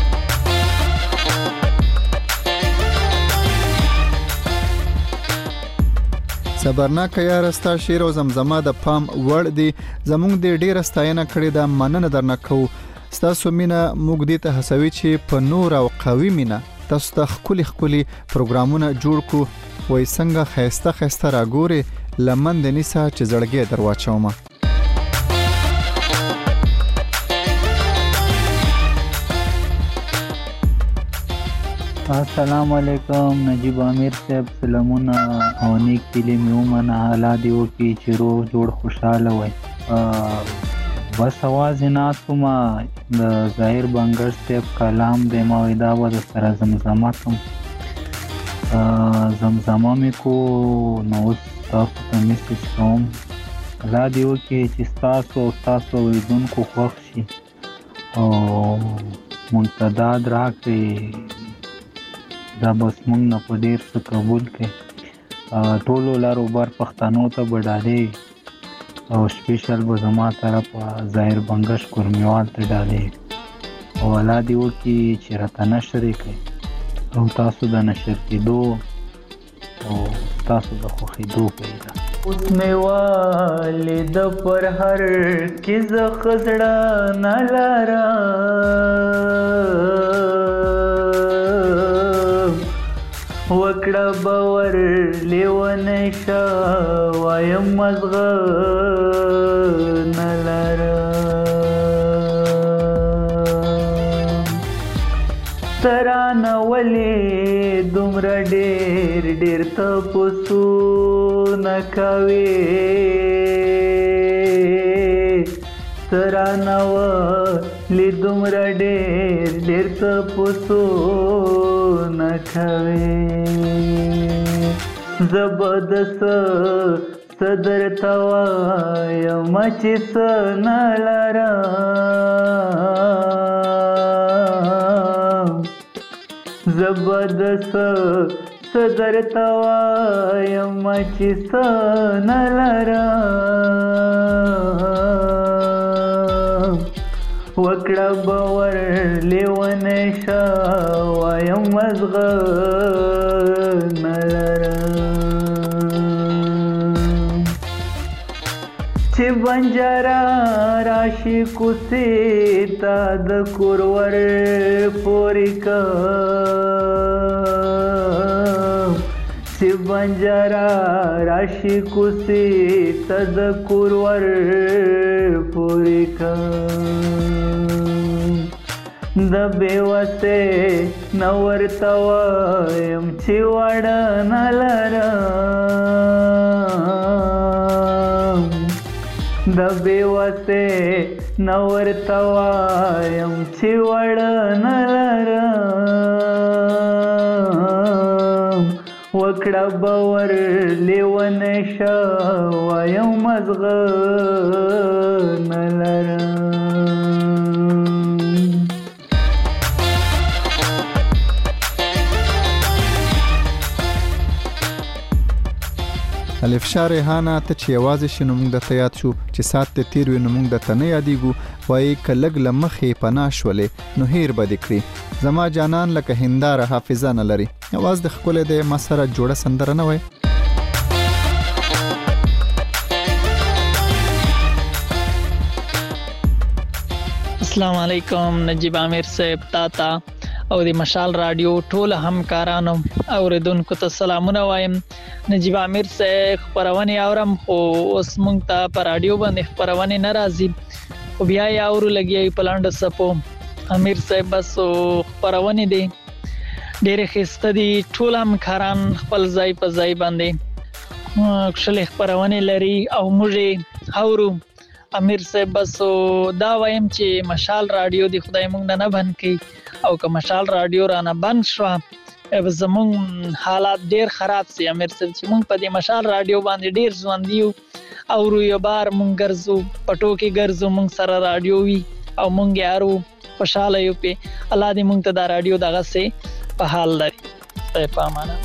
صبرناک یار ستا شعر او زمزمه د پام وړ دی زمونږ د ډیره ستاینه کړې ده مننه درنه کوو ستاسو مینه موږ دې ته هڅوي چې په نور او قوي مینه تاسو ته خولي پروګرامونه جوړ کو وای څنګه خيسته راګوري لمن د نسا چې زړګي درواچومه السلام علیکم نجیب امیر صاحب سلامونه او نیک کلی میومنه حالا دیو کی چیرو جوړ خوشاله وای بس आवाज ناسوما د ظاهر بنګر صاحب کلام د موعده و د سره زمزمه کوم زمزمه می کو نو تاسو ته میسج کوم حالا دیو کی چې تاسو ویدونکو خوښ شي او منتداد راکړي دا بس مونږ نه په ډیر څه قبول کړي ټولو لارو بار پښتنو ته بډالې او سپیشل به زما طرف ظاهر بنګش کورمیوال ته ډالې او الله دې وکړي چې راته نشر کړي او تاسو د نشر کېدو او تاسو د خوښېدو پیدا اوس مې والد پر هر کې زه خزړه نه لرم وکړه باور لیونی شه وایم مزغه نه لرم ترانه ولې دومره ډېر تپوسونه کوې ترانه ولې دومره ډېر تپوسونه کوې زبردست صدر توایم چې څه نه لرم زبردست صدر توایم چې څه نه لرم وکړه باور لیونی شه وایم مزغه نه لرم چې بنجاره راشي کوڅې ته د کورور پورې کړم چې بنجاره راشي کوڅې ته د کورور پورې کړم د بېوسۍ نه ورته وایم چې وړه نه لرم د بېوسۍ نه ورته وایم چې وړه نه لرم وکړه باور لیون شه وایم مزغه نلرم. الف شاه ریحانه ته چې یوازې شې نو موږ درته یاد شو چې سات دې تیر وي نو موږ درته نه یادېږو وایي که لږ له مخې پناه شولې نو هیر به دې کړي زما جانان لکه هنداره حافظه نه لري. اواز د ښکلی دی ما سره جوړه سندره نه وای. السلام علیکم نجیب عامر صاحب تاتا او د مشال رادیو ټول همکارانو اوریدونکو ته سلامونه وایم. نجیب عامر صاحب خبرونه اورم خو اوس مونږ ته په رادیو باندې خبرونه ناراضي خو بیا یې اورو لګي په لاندې سپو. امیر صاحب بس خبرونه دي ډېر خسته دي ټول همکاران خپل ځای په ځای باندې خپل خبرونه لري او موږ اورو. امیر صاحب بس دا وایم چې مشال رادیو دی خدای مونږ نه بند کړي او که مشال رادیو را نه بند شو زمونږ حالات ډیر خراب سي. امیر صاحب چې مونږ په دې مشال رادیو باندې ډیر ژوند دیو او یو بار مونږ ګرځو پټو کې ګرځو مونږ سره رادیو وی او مونږ یارو خوشاله یو په الله دې مونږ ته دا رادیو دغه سي په حال لري. ته پامانه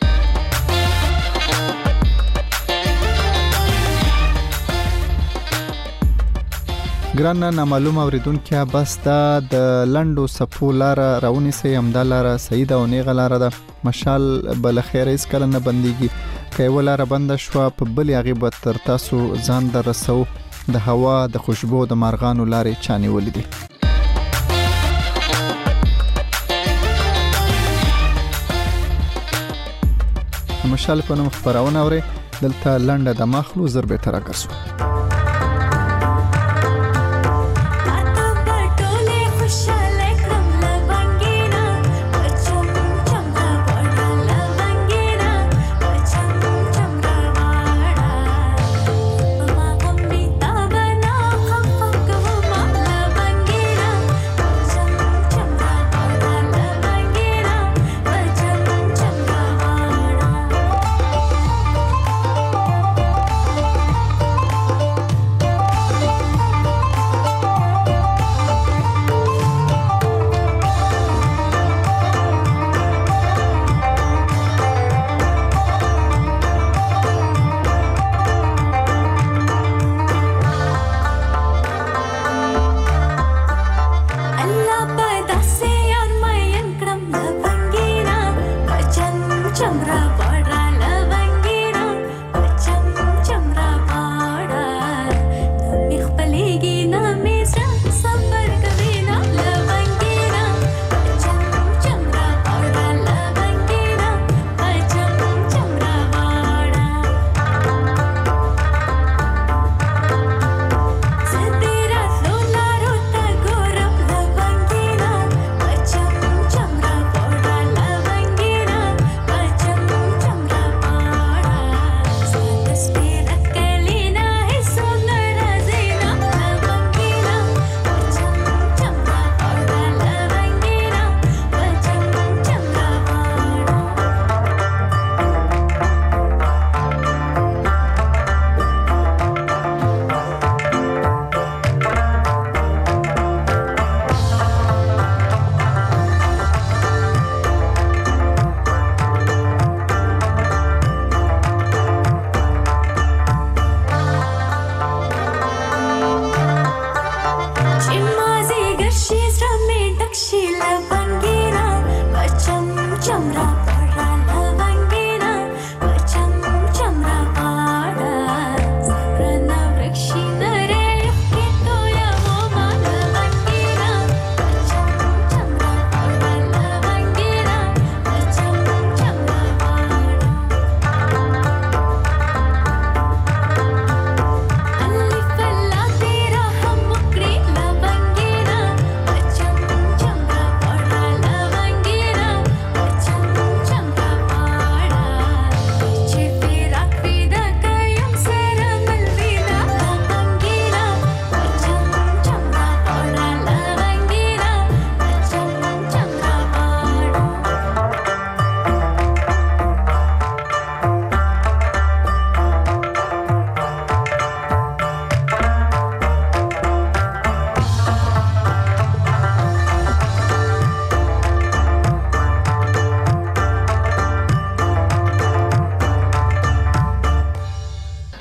ګران نامعلوم اوریدونکو بس دا د لندو سپو لار راونی سي همدا لار سعید او نیغه لار ده مشال بل خیر اس کله نه بنديږي کایو لار بند شو په بل غیبت تر تاسو ځان درسو د هوا د خوشبو د مارغانو لارې چاني ولیدي. مشال په نوم خبرونه اوري دلته لنډه د مخلو ضربه ترکسو.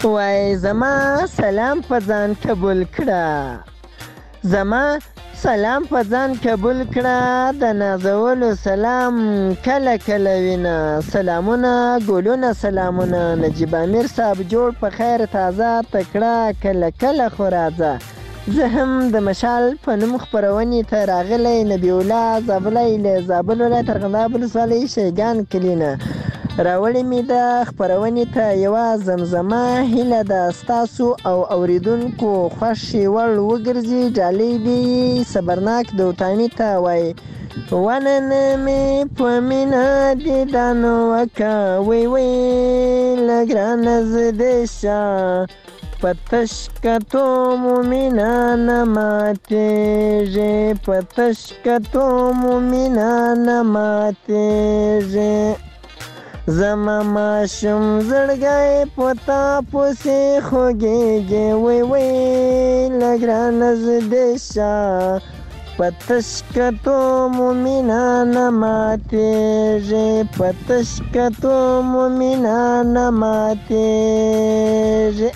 وای زما سلام په ځان قبول کړه، زما سلام په ځان قبول کړه، د نازولو سلام کله کله وینه، سلامونه ګلونه سلامونه، نجیب امیر صاحب جوړ په خیر تازه تکړه کله کله خو راځه. زه هم د مشال په نوم خپرونې ته راغلی نبی الله زابلی له زابل ولایت ارغنداب ولسوالۍ شیګان کلي نه راوړې مې د خپرونې ته یوه زمزمه هیله ده ستاسو او اوریدونکو خوښې وړ وګرځي. ډالۍ دې صبرناک دوتاني ته وایي ونن مې په مینه دیدن وکه وی وی لګرانه زه دې شه په تش کتو مو مینه نه ماتېږي، په تش کتو مو مینه نه ماتېږي. زما ماشوم زړګی په تا پسې خوږېږي وی وی لګرانه زه دې شه په تش کتو مو مینه نه ماتېږي، په تش کتو مو مینه نه ماتېږي.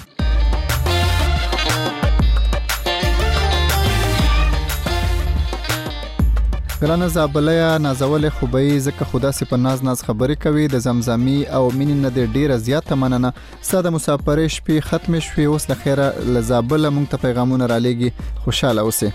ګرانه زابلیه نازولې خوبۍ ځکه خو داسې په ناز ناز خبرې کوي. د زمزمي او مینې نه دې ډېره زیاته مننه. ستا د مسافرۍ شپې ختمې شوې، اوس له خیره له زابله موږ ته پیغامونه رالیږي. خوشحاله اوسې.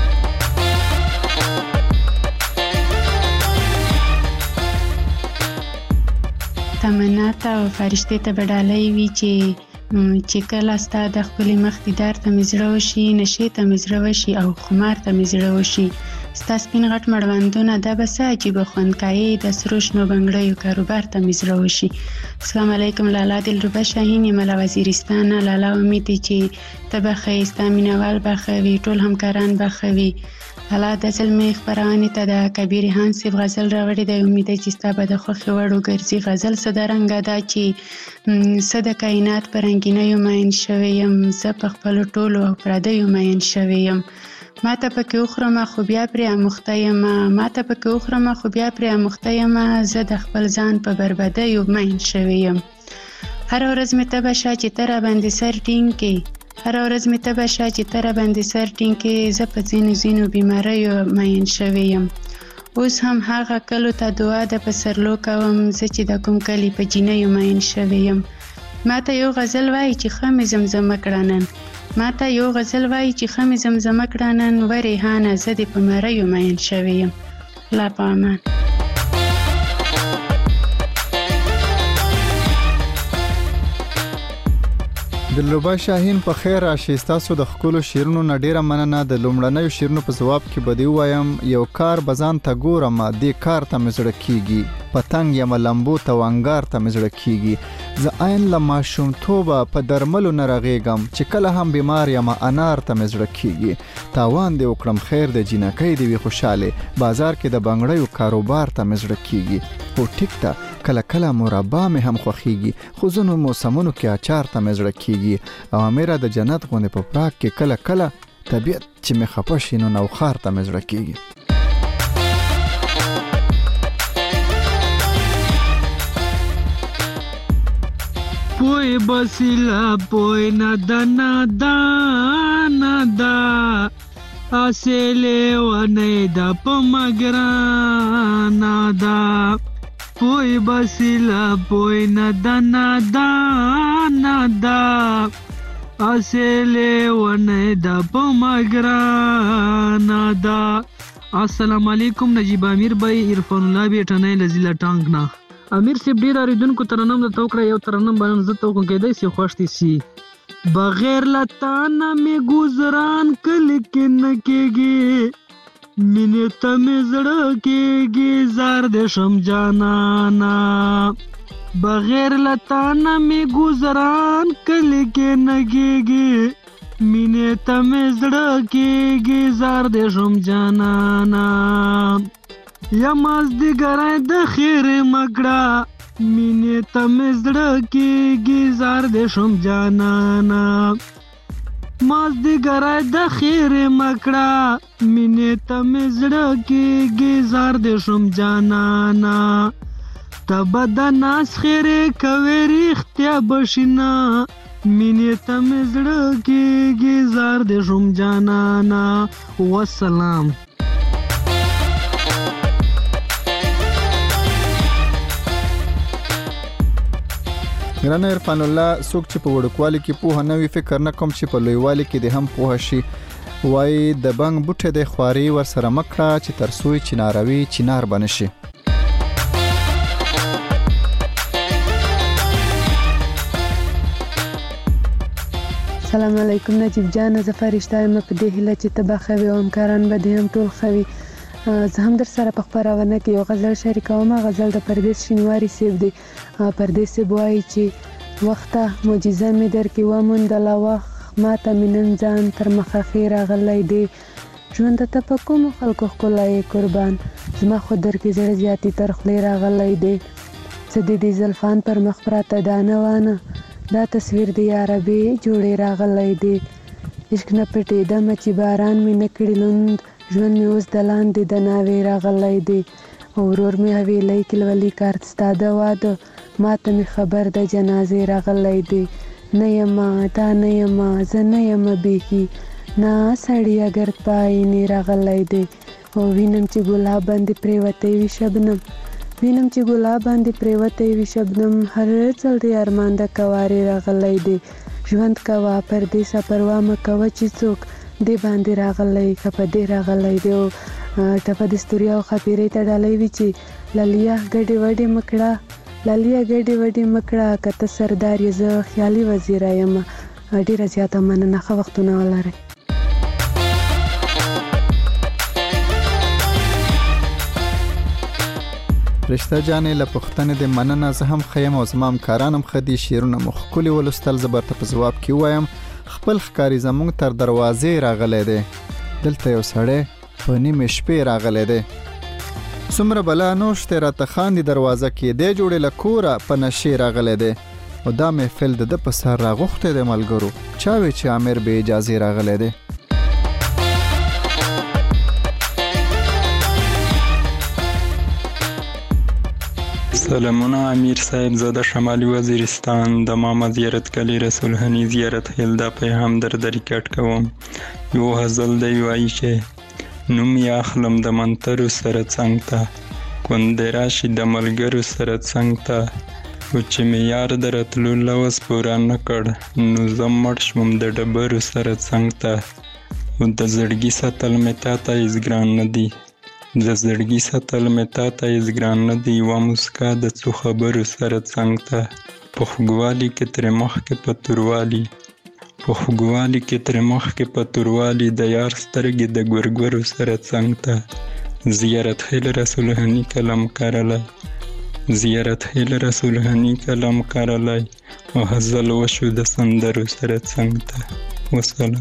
تمنا ته او فرشتې ته به ډالۍ وي چې کله ستا د خپلې مخ دیدار ته مې زړه وشي، نشې ته مې زړه وشي او خمار ته مې زړه وشي. ستا سپین غټ مړوندونه دا به څه عجیبه خوند کوي، د سرو شنو بنګړیو کاروبار ته مې زړه وشي. السلام علیکم لالا دلربه شاهین یم له وزیرستانه. لالا امید دی چې ته به ښه یې، ستا مینهوال به ښه وي، ټول همکاران به ښه وي. لالا دا ځل مې خپرونې ته د کبیر خان صاحب غزل راوړی دی، امید دی چې ستا به د خوښې وړ وګرځي. غزل څه د رنګه ده چې څه د کائنات په رنګینیو مین شوی یم، زه په خپلو ټولو او پردیو مین شوی یم. ما ته پکې وخورمه خو بیا پرې اموخته یمه، ما ته پکې وخورمه خو بیا پرې اموخته یمه، زه د خپل ځان په بربادیو مین شوی یم. هره ورځ مې تبه شه چې ته راباندې سر ټینګ کې، هره ورځ مې تبه شه چې ته راباندې سر ټینګ کې، زه په ځینو بیماریو مین شوی یم. اوس هم هغه کلو ته دعا د پسرلو کوم، زه چې د کوم کلي په جینیو مین شوی یم. ما ته یو غزل وایي چې ښه مې زمزمه کړه نن، ما ته یو غزل وایي چې ښه مې زمزمه کړه نن، و ریحانه زه دې په مریو مین شوی یم. الله په امان. دلربه شاهین په خیر راشي. ستاسو د ښکلو شعرونو نه ډیره مننه. د لومړنیو شعرونو په ځواب کې به دې ووایم یو کار به ځان ته ګورم، دې کار ته مې زړه کیږي، پتنګ یم لمبو ته وانګار ته مې زړه کیږي. زه عین له ماشومتوبه په درملو نه رغېږم، چې کله هم بیمار یم انار ته مې زړه کیږي. تاوان دې وکړم خیر د جینکۍ دې وي خوشحالې، بازار کې د بنګړیو کاروبار ته مې زړه کیږي. خو ټیک ته کله کله مربا مې هم خوښیږي، خو ځینو موسمونو کې اچار ته مې زړه کیږي. او امیره د جنت غوندې په پراک کې کله کله طبیعت چې مې خفه شي نو نوخار ته مې زړه کیږي. پوی بسیلا پوی ندا ندا ندا اسیلے ونی دا پمگران ندا پوی بسیلا پوی ندا ندا ندا اسیلے ونی دا پمگران ندا. السلام علیکم نجیب امیر بھائی عرفان الله بیٹنه لزیلا ټانګنا. امیر صاحب ډیر اوریدونکو ترنم د توکړه یو ترنم باندې زه تو کېدای سي خوشتي سي بغیر لتانا می گزاران کل کې نه کېږي مینه ته می زړه کېږي زار دې شم جانانا بغیر لتانا می گزاران کل کې نه کېږي مینه ته می زړه کېږي زار دې شم جانانا یماز دیگرای د خیر مکړه مینه ته مې زړه کېږي زار دې شم جانانا ماز دیگرای د خیر مکړه مینه ته مې زړه کېږي زار دې شم جانانا تبه د ناس خیرې کوي رښتیا بشینه مینې ته مې زړه کېږي زار دې شوم جانانا والسلام. ګرانه عرفان الله، څوک چې په وړوکوالي کې پوهه نه وي فکر نه کوم چې په لویوالي کې دې هم پوهه شي. وایي د بنګ بوټی د خواري ورسره مه کړه چې تر څو یې چناروي چنار به نه شي. سلام علیکم نجیب جان، زه فرشته یم په دې هیله چې ته به ښه وي او همکاران به دې هم ټول ښه وي. زه هم در سره په خپرونه کې یو غزل شریکوم. غزل د پردیس شینواري صیب دی. پردیس صیب وایي چې وخته معجزه مې درکې وموندله، وخت ماته مې نن ځان تر مخه ښې راغلی دی. ژوند ته په کومو خلکو ښکلی قربان، زما خو درکې زړه زیاتې تر خولې راغلی دی. څه د دې زلفان پر مخ پراته دانه وانه، دا تصویر د یاربې جوړې راغلی دی. عشق نه پټېدمه چې باران مې نه کړي لوند، ژوند مې اوس د لاندې د ناوې راغلی دی. ورور مې حویلی کې لولي کارت ستا د واده، ماته مې خبر د جنازې راغلی دی. نه یمه دا نه یمه زه نه یمه بیخي، نه سړی اگر پاینې راغلی دی. او وینم چې ګلاب باندې پرېوتی وي شبنم، وینم چې ګلاب باندې پرېوتی وي شبنم، هر ځل د ارمان د کوارې راغلی دی. ژوند کوه پردیسه پروا مه کوه چې څوک دې باندې راغلی که په دې راغلی دی. او ټپه د ستوري او ښاپیرۍ ته ډالۍ وي چې للیه ګډې وډې مه کړه، للیه ګډې وډې مه کړه، که ته سردار یې زه خیالي وزیره یم. ډېره زیاته مننه، ښه وختونه ولرئ. رشته جانې له پوښتنې د مننه، زه هم ښه یم او زما همکاران هم ښه دي. شعرونه مو ښکلي ولوستل، زه برته په ځواب کې ووایم خپل ښکاري زموږ تر دروازې راغلی دی، دلته یو سړی په نیمې شپې راغلی دی. څومره بلا نوش دی راته خاندي دروازه کې، دی جوړې له کوره په نشې راغلی دی. او دا محفل د ده په سر راغوښتی دی ملګرو، چا وی چې امیر بې اجازې راغلی دی. سلامونه امیر صاحب، زه د شمالي وزیرستان د ماما زیارت کلی رسول هني زیارت هیل دا پیغام در ریکارډ کوم. یو غزل دی وایي چې نوم یې اخلم د منترو سره څنګ ته، کندې راشي د ملګرو سره څنګ ته، او چې مې یار د راتلو لوس پوره نه کړ، نو زه مړ شوم د ډبرو سره څنګ ته. او د زړګي ساتل مې تا ته هېڅ ګران نه دي، د زړګي ساتل مې تا ته هېڅ ګران نه دي، یوه موسکا د څو خبرو سره څنګ ته. په خوږوالي کې ترې مخکې په توروالي، په خوږوالي کې ترې مخکې په توروالي، د یار سترګې د ګورګورو سره څنګ ته. زیارت خیل رسول هني کلم کرلی، زیارت خیل رسول هني کلم کرلی، او غزل وشو د سندرو سره څنګ ته. وسلام.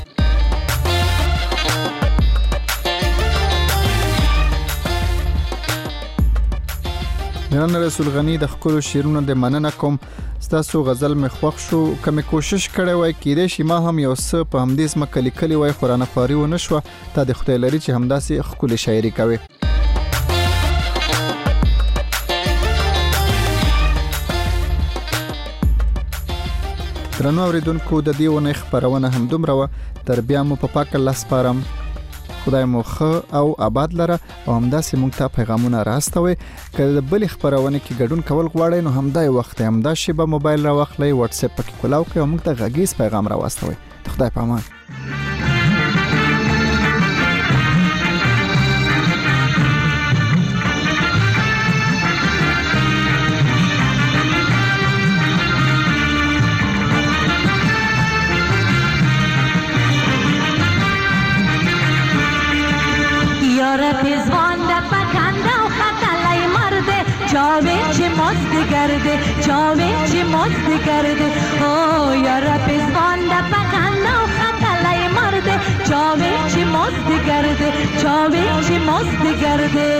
ګران رسول غني، د ښکلو شعرونو د مننه کوم. ستاسو غزل مې خوښ شو، که مې کوشش کړی وای کیدای شي ما هم یو څه په همدې ځمکه لیکلي وای، خو رانه خواري ونه شوه. تا د خدای لري چې همداسې ښکلې شاعري کوې. درنو اورېدونکو، د دې اونۍ خپرونه همدومره وه. تر بیا مو په پاک الله سپارم. خدای مو ښه او آباد لره، او همداسې موږ ته پیغامونه راستوئ. که د بلې خپرونې کې ګډون کول غواړئ نو همدا یې وخت دی، همدا شیبه موبایل راواخلئ، واتساپ پکې کولاو کړئ او موږ ته غږیز پیغام راواستوئ. د خدای په امان. چاوی مست کرده او یار پسوان د پکانه او خطلای مرده چاوی مست کرده چاوی مست کرده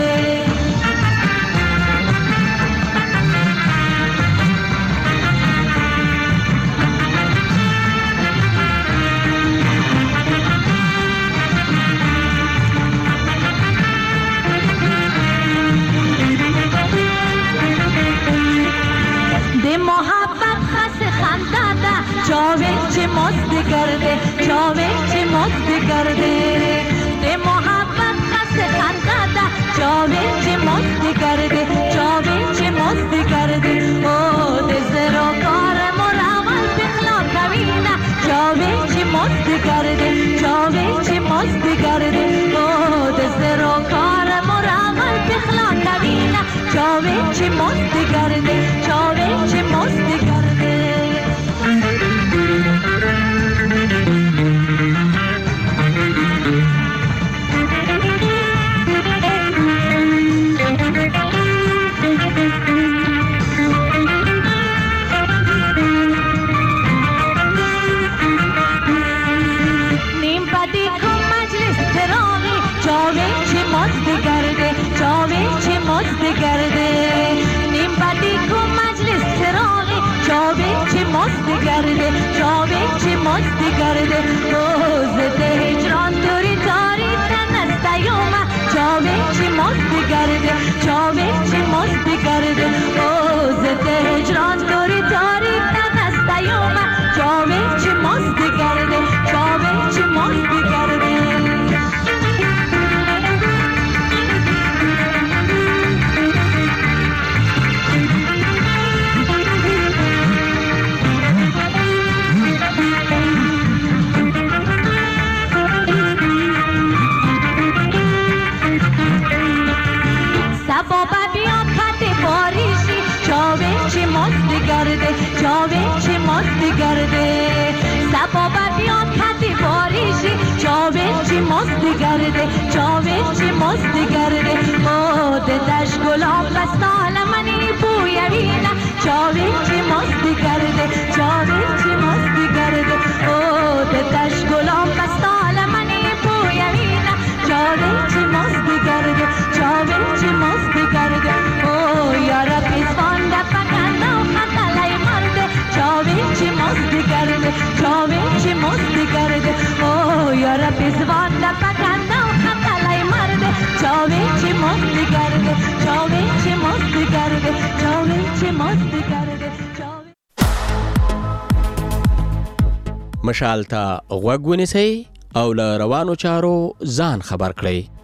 مست کرده چاوه چی مست کرده ده محبت قصد خندده چاوه چی مست کرده چاوه چی مست کرده او ده زرو کار مراول بخلا کوینه چاوه چی مست کرده چاوه چی مست کرده او ده زرو کار مراول بخلا کوینه چاوه چی مست کرده چاوه چی مست کرده کرده نیم بدی کو مجلس تراغی چاوه چی مست کرده چاوه چی مست کرده روزت هجران دوری داری تنستیومه چاوه چی مست کرده چاوه چی مست کرده روزت هجران دوری داری تنستیومه چاوه چی مست کرده چاوه چی مست کرده چاوه چی مست کرده سبابا بیام کتی باریشی چاوه چی مست کرده چاوه چی مست کرده او ددش گلاب بستال منی بویوینه چاوه چی مست کرده چاوه چی مست کرده او ددش گلاب بستال منی بویوینه چاوه چی مست کرده چاوه چی مست کرده او یارا پیسان دپکنه و خطلای مرده چاوه چی مست کرده چاوه چی مست کرده او یارا پیسان دپکنه و خطلای مرده چاوه چی مست کرده چاوه چی مست کرده چاوه چی مست کرده مشال ته غوږ ونیسئ او له روانو چارو ځان خبر کړئ.